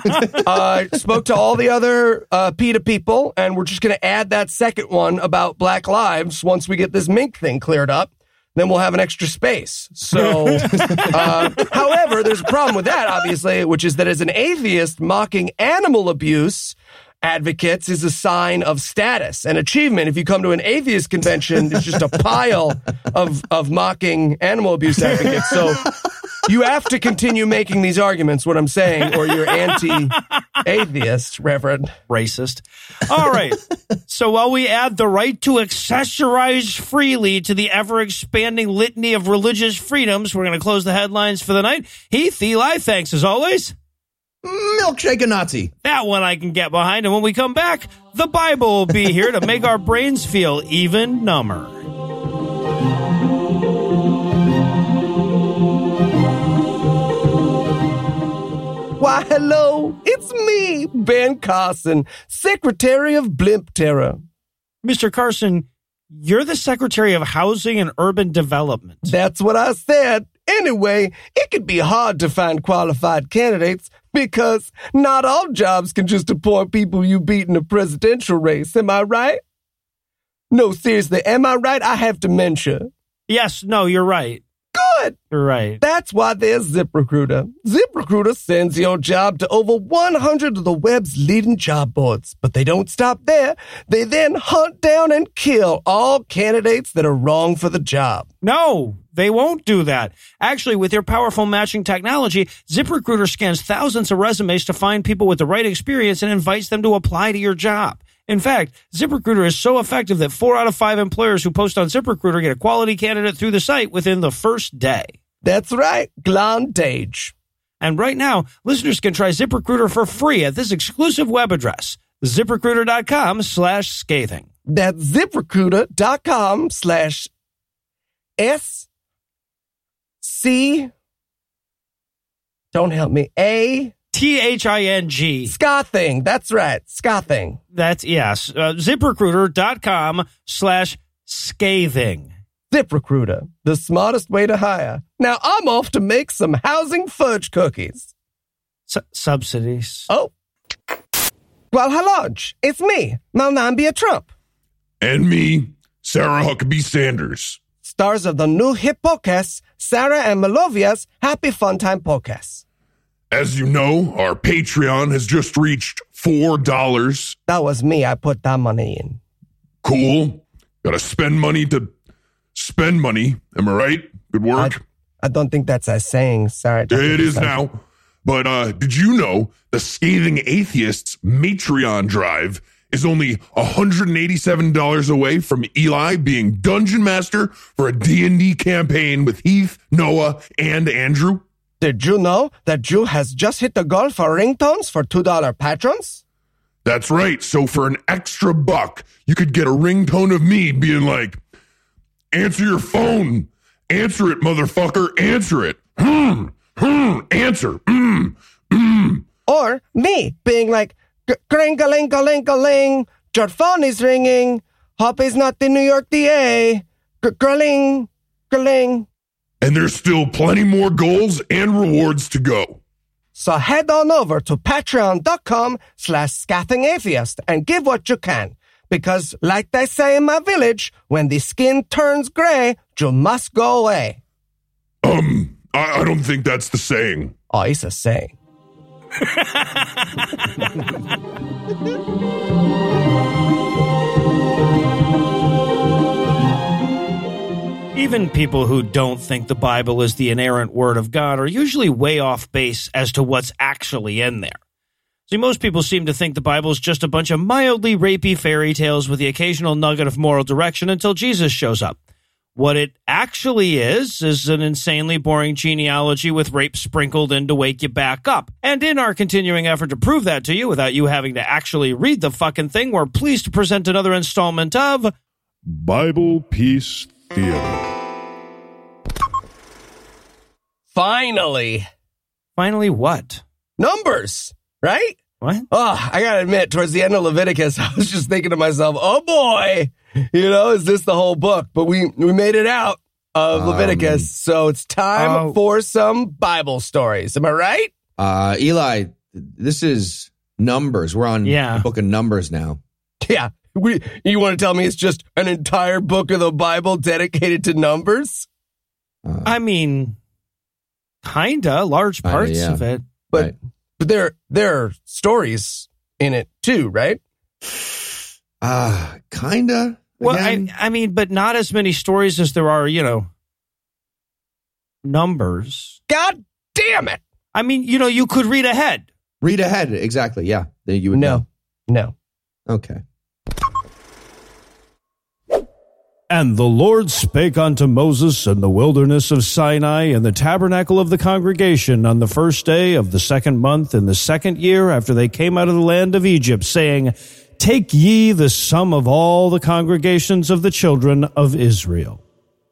I uh, spoke to all the other uh, PETA people, and we're just going to add that second one about black lives once we get this mink thing cleared up. Then we'll have an extra space. So, uh, however, there's a problem with that, obviously, which is that as an atheist, mocking animal abuse advocates is a sign of status and achievement. If you come to an atheist convention, it's just a pile of, of mocking animal abuse advocates. So you have to continue making these arguments, what I'm saying, or you're anti-atheist, Reverend. Racist. All right. So while we add the right to accessorize freely to the ever-expanding litany of religious freedoms, we're going to close the headlines for the night. Heath, Eli, thanks as always. Milkshake a Nazi. That one I can get behind. And when we come back, the Bible will be here to make our brains feel even number. Why, hello, it's me, Ben Carson, Secretary of Blimp Terror. Mister Carson, you're the Secretary of Housing and Urban Development. That's what I said. Anyway, it can be hard to find qualified candidates because not all jobs can just appoint people you beat in a presidential race. Am I right? No, seriously, am I right? I have dementia. Yes, no, you're right. good. Right. That's why there's ZipRecruiter. ZipRecruiter sends your job to over one hundred of the web's leading job boards. But they don't stop there. They then hunt down and kill all candidates that are wrong for the job. No, they won't do that. Actually, with their powerful matching technology, ZipRecruiter scans thousands of resumes to find people with the right experience and invites them to apply to your job. In fact, ZipRecruiter is so effective that four out of five employers who post on ZipRecruiter get a quality candidate through the site within the first day. That's right, Glondage. And right now, listeners can try ZipRecruiter for free at this exclusive web address, ZipRecruiter.com slash scathing. That's ZipRecruiter.com slash S C. Don't help me. A. T H I N G. Scathing. That's right. Scathing. That's, yes. Uh, ZipRecruiter.com slash scathing. ZipRecruiter, the smartest way to hire. Now I'm off to make some housing fudge cookies. S- subsidies. Oh. Well, hello. It's me, Malnambia Trump. And me, Sarah Huckabee Sanders. Stars of the new hit podcast, Sarah and Malovia's Happy Fun Time podcast. As you know, our Patreon has just reached four dollars. That was me. I put that money in. Cool. Gotta spend money to spend money. Am I right? Good work. I, I don't think that's a saying. Sorry. It is now. But uh, did you know the Scathing Atheists Matreon drive is only one hundred eighty-seven dollars away from Eli being Dungeon Master for a D and D campaign with Heath, Noah, and Andrew? Did you know that Drew has just hit the goal for ringtones for two dollars patrons? That's right. So for an extra buck, you could get a ringtone of me being like, answer your phone. Answer it, motherfucker. Answer it. Hmm. Hmm. Answer. Hmm. Hmm. Or me being like, gring-a-ling-a-ling-a-ling. Your phone is ringing. Hope it's not the New York D A. Gring, gring. And there's still plenty more goals and rewards to go. So head on over to patreon.com slash scathing atheist and give what you can. Because like they say in my village, when the skin turns gray, you must go away. Um, I, I don't think that's the saying. Oh, it's a saying. Even people who don't think the Bible is the inerrant word of God are usually way off base as to what's actually in there. See, most people seem to think the Bible is just a bunch of mildly rapey fairy tales with the occasional nugget of moral direction until Jesus shows up. What it actually is, is an insanely boring genealogy with rape sprinkled in to wake you back up. And in our continuing effort to prove that to you without you having to actually read the fucking thing, we're pleased to present another installment of Bible Peace Theater. Finally. Finally what? Numbers, right? What? Oh, I gotta admit, towards the end of Leviticus, I was just thinking to myself, oh boy, you know, is this the whole book? But we, we made it out of um, Leviticus, so it's time uh, for some Bible stories. Am I right? Uh, Eli, this is Numbers. We're on yeah. the book of Numbers now. Yeah. We, you want to tell me it's just an entire book of the Bible dedicated to numbers? Uh, I mean, kinda, large parts uh, yeah. of it. But right. but there, there are stories in it too, right? Uh, kinda. Well, I, I mean, but not as many stories as there are, you know, numbers. God damn it. I mean, you know, you could read ahead. Read ahead, exactly, yeah. You would no, know. no. Okay. And the Lord spake unto Moses in the wilderness of Sinai in the tabernacle of the congregation on the first day of the second month in the second year after they came out of the land of Egypt, saying, Take ye the sum of all the congregations of the children of Israel.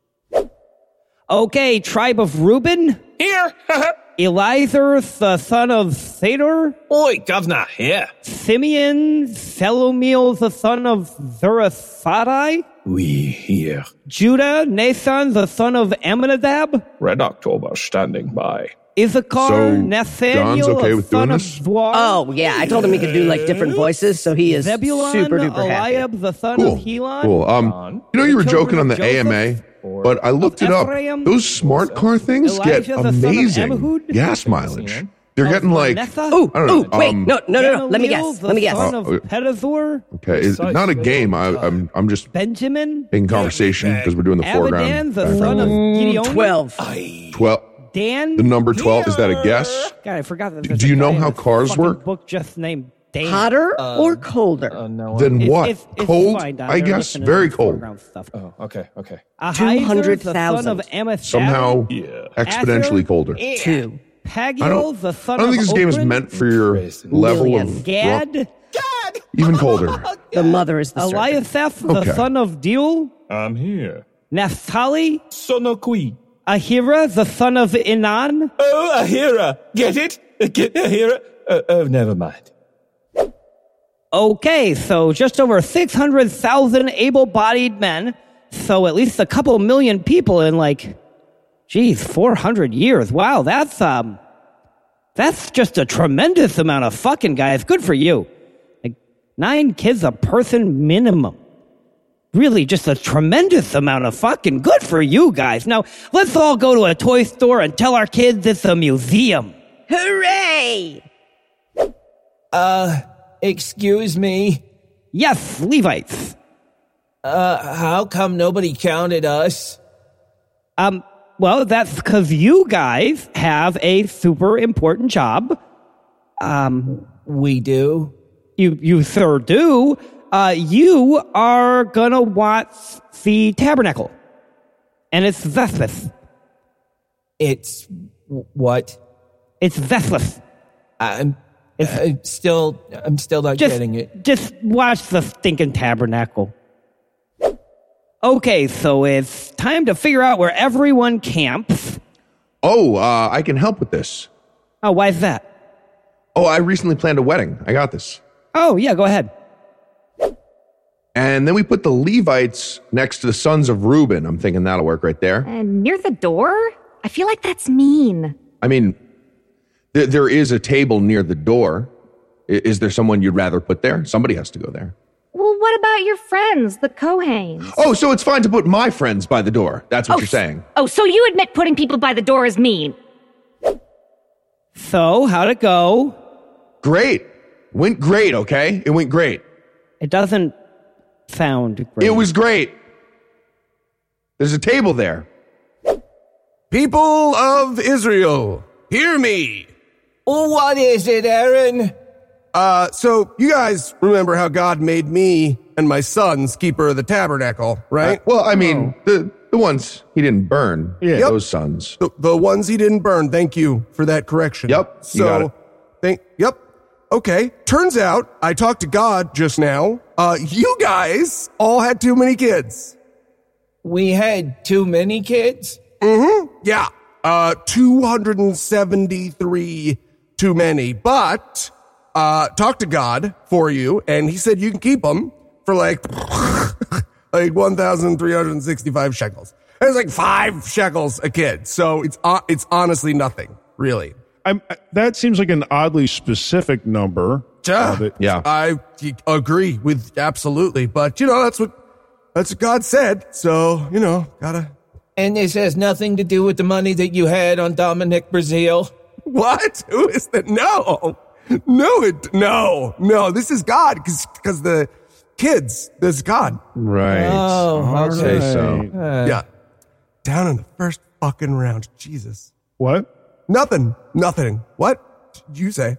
Okay, tribe of Reuben. Here. Elither, the son of Thedor. Oi, governor, here. Simeon, Philomiel, the son of Zerathadai. We here. Judah, Nathan, the son of Amminadab. Red October standing by. Issachar, so, Nathaniel, John's okay the with son doing of this? Dwar. Oh, yeah, I told him he could do, like, different voices, so he is Zebulun, super duper happy. Eliab, the son Cool, of Helon. cool. Um, you know you were joking on the A M A but I looked it up. Ephraim, Those smart car things get Elijah, the son of amazing Ammihud? gas mileage. They're getting like, I Ooh, don't ooh, know. wait, um, no, no, no, no. Let me Gamaliel, guess. the Let me guess. son of Uh, Pedazur, Okay, it's not a game. I, I'm I'm just Benjamin, in conversation because we're doing the Abidan, foreground. the son of Gideon, Twelve. Twelve. Dan. The number twelve, is that a guess? God, I forgot that. Do there's a you know guy in how this cars fucking work? Book just named Dan. Hotter or colder? Then It's- what? it's- it's Cold? fine, Don. I They're guess listening very to cold. foreground stuff. Oh, okay, okay. Ahiezer, the son of Amathav, Somehow exponentially colder. Two. Pagiel, I don't, the I son don't of think this game is Ophren, meant for your level Million. of Gad, rough- even colder. The mother is the serpent. Eliatheth, the Okay. son of Deuel, I'm here. Naphtali, Sonokui. Ahira, the son of Inan. Oh, Ahira. Get it? Get Ahira? Uh, oh, never mind. Okay, so just over six hundred thousand able-bodied men, so at least a couple million people in like, geez, four hundred years. Wow, that's, um, that's just a tremendous amount of fucking guys. Good for you. Like, nine kids a person minimum. Really just a tremendous amount of fucking good for you guys. Now, let's all go to a toy store and tell our kids it's a museum. Hooray! Uh, excuse me. Yes, Levites. Uh, how come nobody counted us? Um, well, that's because you guys have a super important job. Um, we do. You, you sir do. Uh, you are gonna watch the tabernacle, and it's Vespas. It's what? It's Vespas. I'm, I'm still, I'm still not Just, getting it. just watch the stinking tabernacle. Okay, so it's time to figure out where everyone camps. Oh, uh, I can help with this. Oh, why is that? Oh, I recently planned a wedding. I got this. Oh, yeah, go ahead. And then we put the Levites next to the sons of Reuben. I'm thinking that'll work right there. And near the door? I feel like that's mean. I mean, th- there is a table near the door. I- is there someone you'd rather put there? Somebody has to go there. Well, what about your friends, the Kohanes? Oh, so it's fine to put my friends by the door. That's what Oh, you're saying. Oh, so you admit putting people by the door is mean? So, how'd it go? Great. Went great, okay? It went great. It doesn't sound great. It was great. There's a table there. People of Israel, hear me. What is it, Aaron? Uh, so you guys remember how God made me and my sons keeper of the tabernacle, right? Uh, well, I mean, the the ones he didn't burn. Yeah, Yep. those sons. The, the ones he didn't burn. Thank you for that correction. Yep, So, you got it. Think, yep. Okay. Turns out I talked to God just now. Uh, you guys all had too many kids. We had too many kids? Mm-hmm. Yeah. Uh, two hundred seventy-three too many. But, uh, talked to God for you, and he said you can keep them for like, like one thousand three hundred sixty-five shekels. And it's like five shekels a kid. So it's, uh, it's honestly nothing, really. I'm, that seems like an oddly specific number. Yeah, Uh, that- Yeah. I agree with absolutely, but you know that's what that's what God said. So you know, gotta. And this has nothing to do with the money that you had on Dominic Brazil? What? Who is that? No, no, it no, no. This is God because because the kids. This is God. Right. Oh, I'd say so. Uh, Yeah, down in the first fucking round. Jesus. What? Nothing. Nothing. What did you say?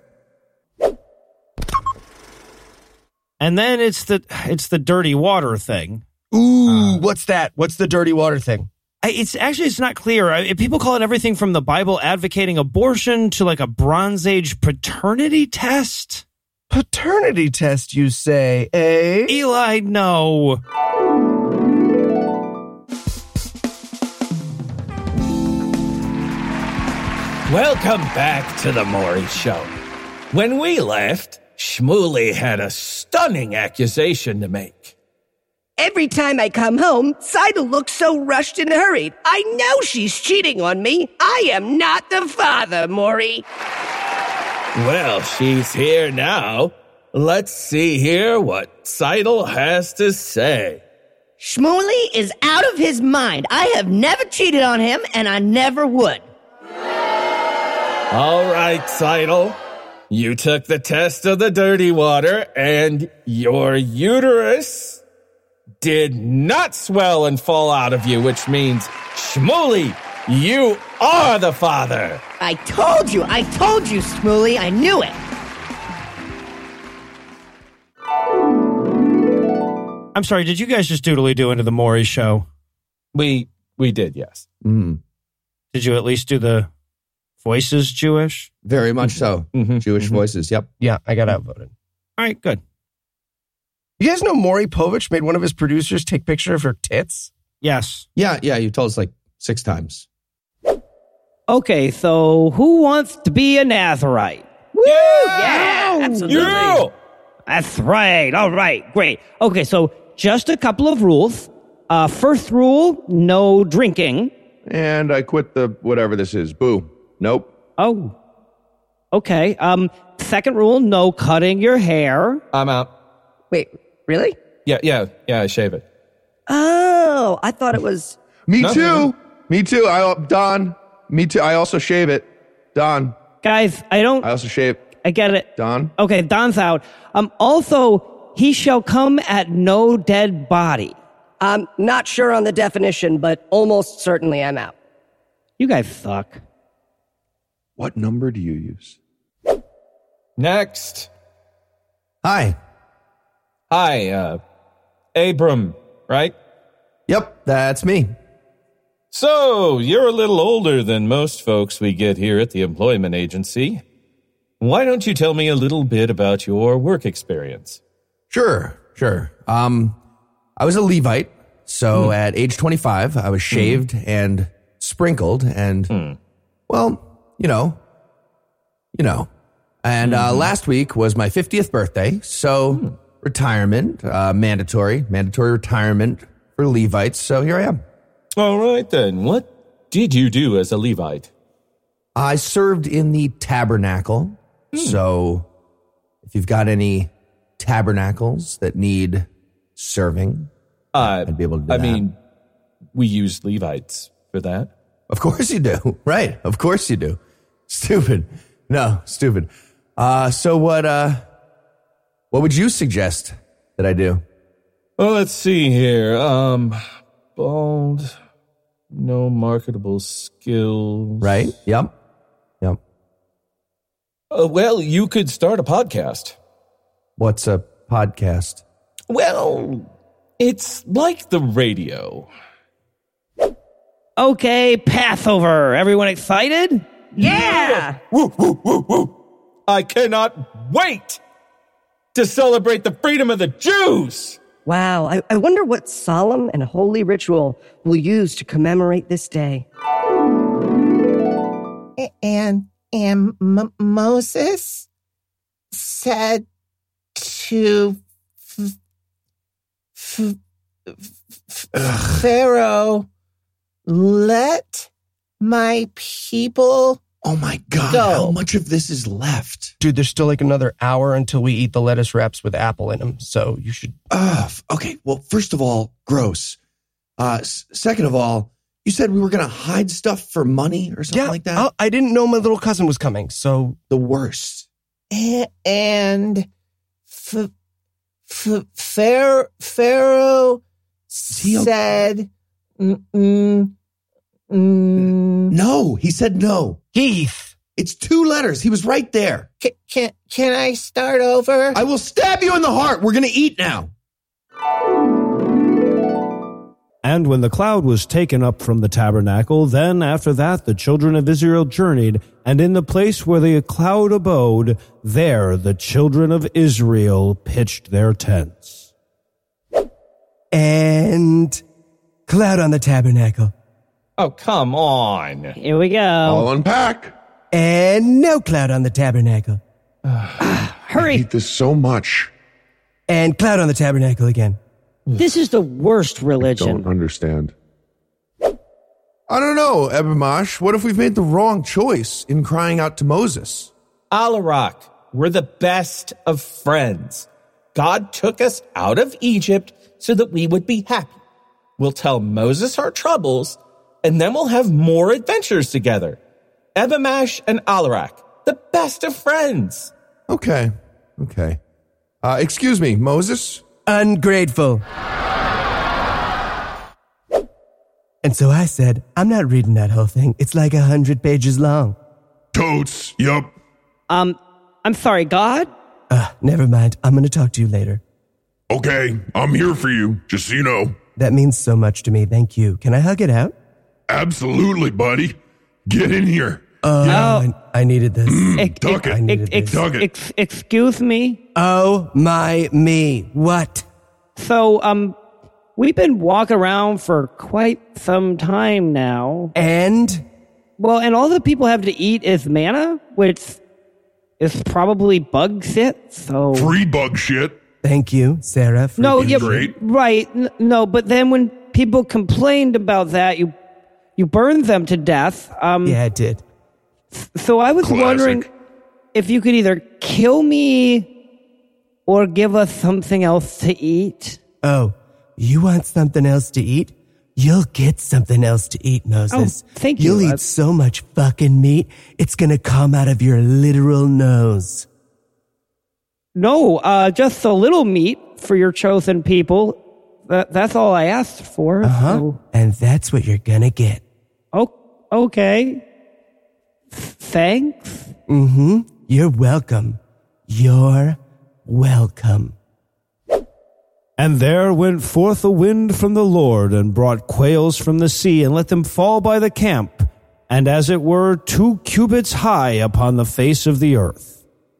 And then it's the it's the dirty water thing. Ooh, what's that? What's the dirty water thing? I, it's actually it's not clear. I, people call it everything from the Bible advocating abortion to like a Bronze Age paternity test. Paternity test, you say, eh? Eli, no. Welcome back to the Maury Show. When we left, Shmuley had a stunning accusation to make. Every time I come home, Seidel looks so rushed and hurried. I know she's cheating on me. I am not the father, Maury. Well, she's here now. Let's see here what Seidel has to say. Shmuley is out of his mind. I have never cheated on him, and I never would. All right, Seidel. You took the test of the dirty water, and your uterus did not swell and fall out of you, which means, Shmuley, you are the father. I told you, I told you, Shmuley, I knew it. I'm sorry, did you guys just doodly do into the Maury show? We we did, yes. Mm. Did you at least do the voices Jewish? Very much so. Mm-hmm. Jewish mm-hmm. voices, yep. Yeah, I got outvoted. All right, good. You guys know Maury Povich made one of his producers take a picture of her tits? Yes. Yeah, yeah, you told us like six times. Okay, so who wants to be a Nazarite? Woo! Yeah, absolutely. Yeah! That's right. All right, great. Okay, so just a couple of rules. Uh, first rule, no drinking. And I quit the whatever this is. Boo. Nope. Oh. Okay. Um, second rule, no cutting your hair. I'm out. Wait, really? Yeah, yeah, yeah, I shave it. Oh, I thought it was... Me No. too. Me too. I Don. Me too. I also shave it. Don. Guys, I don't... I also shave. I get it. Don. Okay, Don's out. Um, also, he shall come at no dead body. I'm not sure on the definition, but almost certainly I'm out. You guys suck. What number do you use? Next. Hi. Hi, uh, Abram, right? Yep, that's me. So, you're a little older than most folks we get here at the employment agency. Why don't you tell me a little bit about your work experience? Sure, sure. Um, I was a Levite, so Hmm. at age twenty-five, I was shaved and sprinkled and, Hmm. well, you know, you know. And uh, last week was my fiftieth birthday, so Hmm. retirement, uh, mandatory, mandatory retirement for Levites, so here I am. All right, then. What did you do as a Levite? I served in the tabernacle, so if you've got any tabernacles that need serving, Uh, I'd be able to do I that. mean, we use Levites for that. Of course you do. Right. Of course you do. Stupid. No, stupid. Uh, so what, uh, what would you suggest that I do? Well, let's see here. Um, bald, no marketable skills. Right. Yep. Yep. Uh, well, you could start a podcast. What's a podcast? Well, it's like the radio. Okay, Passover. Everyone excited? Yeah! Woo, woo, woo, woo. I cannot wait to celebrate the freedom of the Jews. Wow, I, I wonder what solemn and holy ritual we'll use to commemorate this day. And, and M- Moses said to f- f- f- Pharaoh, let my people Oh my God, go. how much of this is left? Dude, there's still like another hour until we eat the lettuce wraps with apple in them, so you should... Uh, okay, well, first of all, gross. Uh, s- second of all, you said we were going to hide stuff for money or something yeah, like that? I, I didn't know my little cousin was coming, so... The worst. A- and f- f- Pharaoh, Pharaoh he okay? said, mm, mm, mm, No, he said no. Heath. It's two letters. He was right there. can, can, can I start over? I will stab you in the heart. We're going to eat now. And when the cloud was taken up from the tabernacle, then after that the children of Israel journeyed, and in the place where the cloud abode, there the children of Israel pitched their tents. And cloud on the tabernacle. Oh, come on. Here we go. I'll unpack. And no cloud on the tabernacle. Hurry. I hate this so much. And cloud on the tabernacle again. This is the worst religion. Don't understand. I don't know, Ebamash. What if we've made the wrong choice in crying out to Moses? Alarak, we're the best of friends. God took us out of Egypt so that we would be happy. We'll tell Moses our troubles, and then we'll have more adventures together. Ebamash and Alarak, the best of friends. Okay, okay. Uh, excuse me, Moses? Ungrateful. And so I said, I'm not reading that whole thing. It's like a hundred pages long. Totes, yup. Um, I'm sorry, God? Uh, never mind. I'm going to talk to you later. Okay, I'm here for you, just so you know. That means so much to me. Thank you. Can I hug it out? Absolutely, buddy. Get in here. Oh, yeah. I, I needed this. Mm, duck it. I needed ex- this. Duck it. Ex- excuse me? Oh, my me. What? So, um, we've been walking around for quite some time now. And? Well, and all the people have to eat is manna, which is probably bug shit, so... Free bug shit. Thank you, Sarah. For no, being yeah, great. right. N- no, but then when people complained about that, you you burned them to death. Um, yeah, I did. So I was Classic. wondering if you could either kill me or give us something else to eat. Oh, you want something else to eat? You'll get something else to eat, Moses. Oh, thank you. You'll Uh, eat so much fucking meat, it's gonna come out of your literal nose. No, uh, just a little meat for your chosen people. That, that's all I asked for. Uh-huh. So. And that's what you're gonna get. Oh, okay. Thanks. Mm-hmm. You're welcome. You're welcome. And there went forth a wind from the Lord, and brought quails from the sea, and let them fall by the camp, and as it were two cubits high upon the face of the earth.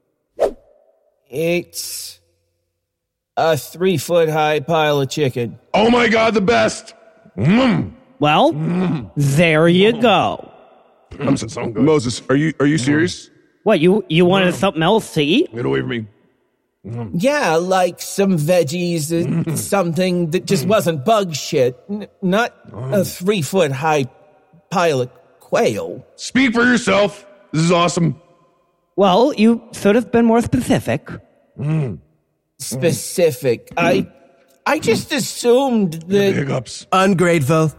It's a three-foot-high pile of chicken. Oh my God, the best. Mm. Well, Mm. there you go. I'm so, so good. Moses, are you are you serious? What, you, you wanted something else to eat? Get away from me. Yeah, like some veggies, and something that just wasn't bug shit. N- not a three-foot-high pile of quail. Speak for yourself. This is awesome. Well, you should have been more specific. Mm. Specific. I I just assumed that... Hiccups. Ungrateful.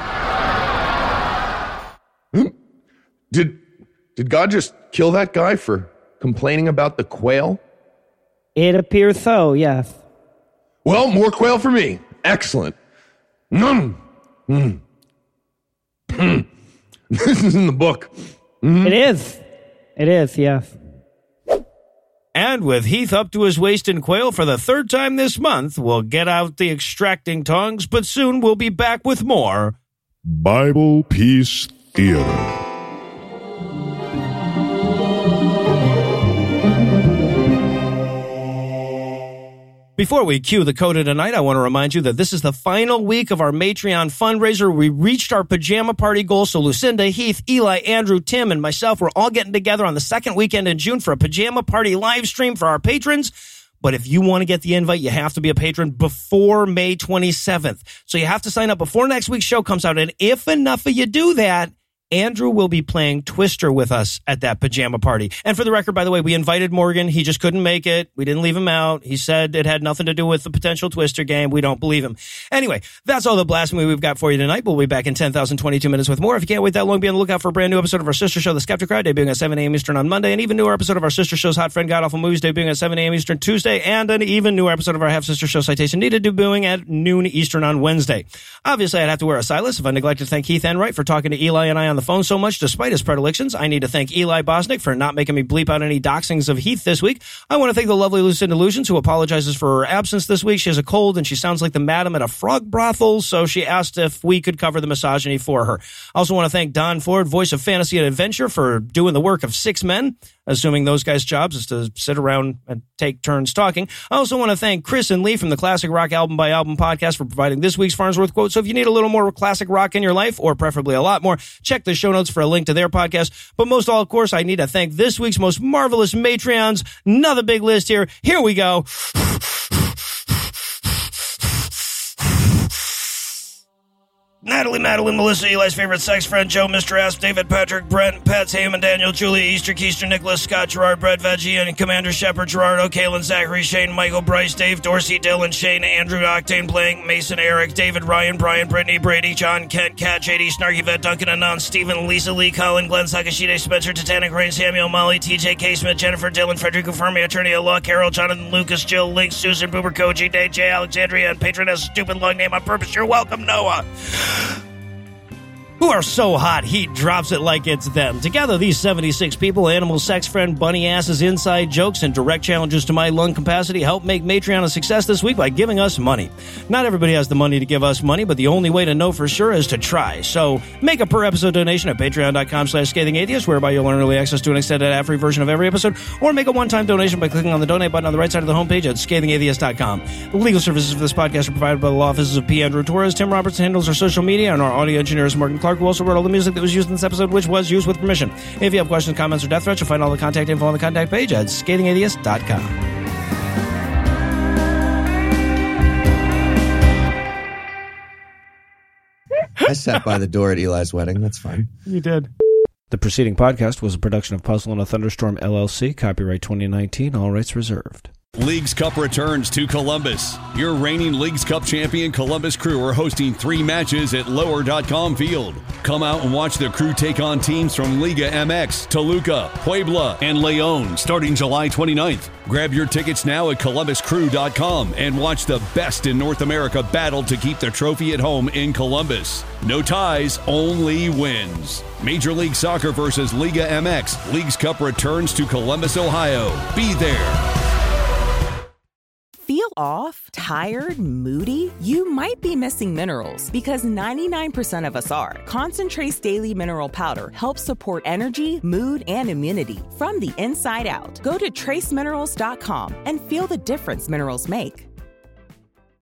Did did God just kill that guy for complaining about the quail? It appears so, yes. Well, more quail for me. Excellent. Mm. Mm. Mm. This is in the book. Mm. It is. It is, yes. And with Heath up to his waist in quail for the third time this month, we'll get out the extracting tongs, but soon we'll be back with more Bible Peace Theater. Before we cue the coda tonight, I want to remind you that this is the final week of our Matreon fundraiser. We reached our pajama party goal, so Lucinda, Heath, Eli, Andrew, Tim, and myself, we're all getting together on the second weekend in June for a pajama party live stream for our patrons. But if you want to get the invite, you have to be a patron before May twenty-seventh. So you have to sign up before next week's show comes out. And if enough of you do that, Andrew will be playing Twister with us at that pajama party. And for the record, by the way, we invited Morgan. He just couldn't make it. We didn't leave him out. He said it had nothing to do with the potential Twister game. We don't believe him. Anyway, that's all the blasphemy we've got for you tonight. We'll be back in ten thousand twenty-two minutes with more. If you can't wait that long, be on the lookout for a brand new episode of our sister show, The Skeptic Crowd, debuting at seven a.m. Eastern on Monday. An even newer episode of our sister show's Hot Friend God Awful Movies, debuting at seven a.m. Eastern Tuesday. And an even newer episode of our half-sister show, Citation Needed, debuting at noon Eastern on Wednesday. Obviously, I'd have to wear a Silas if I neglected to thank Heath Enright for talking to Eli and I on the phone so much, despite his predilections. I need to thank Eli Bosnick for not making me bleep out any doxings of Heath this week. I want to thank the lovely Lucinda Illusions, who apologizes for her absence this week. She has a cold and she sounds like the madam at a frog brothel, so she asked if we could cover the misogyny for her. I also want to thank Don Ford, voice of Fantasy and Adventure, for doing the work of six men, assuming those guys' jobs is to sit around and take turns talking. I also want to thank Chris and Lee from the Classic Rock Album by Album podcast for providing this week's Farnsworth quote. So if you need a little more classic rock in your life, or preferably a lot more, check the show notes for a link to their podcast. But most of all, of course, I need to thank this week's most marvelous Matreons. Another big list here. Here we go. Natalie, Madeline, Melissa, Eli's favorite sex friend, Joe, Mister Asp, David, Patrick, Brent, Pets, Heyman, Daniel, Julia, Easter, Keister, Nicholas, Scott, Gerard, Brett, Veggie, and Commander Shepard, Gerardo, Kalen, Zachary, Shane, Michael, Bryce, Dave, Dorsey, Dylan, Shane, Andrew, Octane, Blank, Mason, Eric, David, Ryan, Brian, Brittany, Brady, John, Kent, Kat, J D, Snarky Vet, Duncan, Anon, Stephen, Lisa, Lee, Colin, Glenn, Sakashide, Spencer, Titanic, Rain, Samuel, Molly, T J, K. Smith, Jennifer, Dylan, Frederico Fermi, Attorney at Law, Carol, Jonathan, Lucas, Jill, Link, Susan, Boober, Koji, Day, J, Alexandria, and Patroness, stupid long name on purpose. You're welcome, Noah. Who are so hot, Heat drops it like it's them. Together, these seventy-six people, animal sex friend, bunny asses, inside jokes, and direct challenges to my lung capacity help make Matreon a success this week by giving us money. Not everybody has the money to give us money, but the only way to know for sure is to try. So, make a per-episode donation at patreon.com slash scathingatheist, whereby you'll earn early access to an extended ad-free version of every episode, or make a one-time donation by clicking on the donate button on the right side of the homepage at scathingatheist dot com. The legal services for this podcast are provided by the law offices of P. Andrew Torres. Tim Robertson handles our social media, and our audio engineer is Morgan Clark, who also wrote all the music that was used in this episode, which was used with permission. If you have questions, comments, or death threats, you'll find all the contact info on the contact page at scathing atheist dot com. I sat by the door at Eli's wedding. That's fine. You did. The preceding podcast was a production of Puzzle and a Thunderstorm, L L C, copyright twenty nineteen, all rights reserved. Leagues Cup returns to Columbus. Your reigning Leagues Cup champion Columbus Crew are hosting three matches at lower dot com field. Come out and watch the Crew take on teams from Liga M X, Toluca, Puebla, and Leon starting July twenty-ninth. Grab your tickets now at columbus crew dot com and watch the best in North America battle to keep the trophy at home in Columbus. No ties, only wins. Major League Soccer versus Liga M X. Leagues Cup returns to Columbus, Ohio. Be there. Feel off, tired, moody? You might be missing minerals because ninety-nine percent of us are. Concentrate's Daily Mineral Powder helps support energy, mood, and immunity from the inside out. Go to trace minerals dot com and feel the difference minerals make.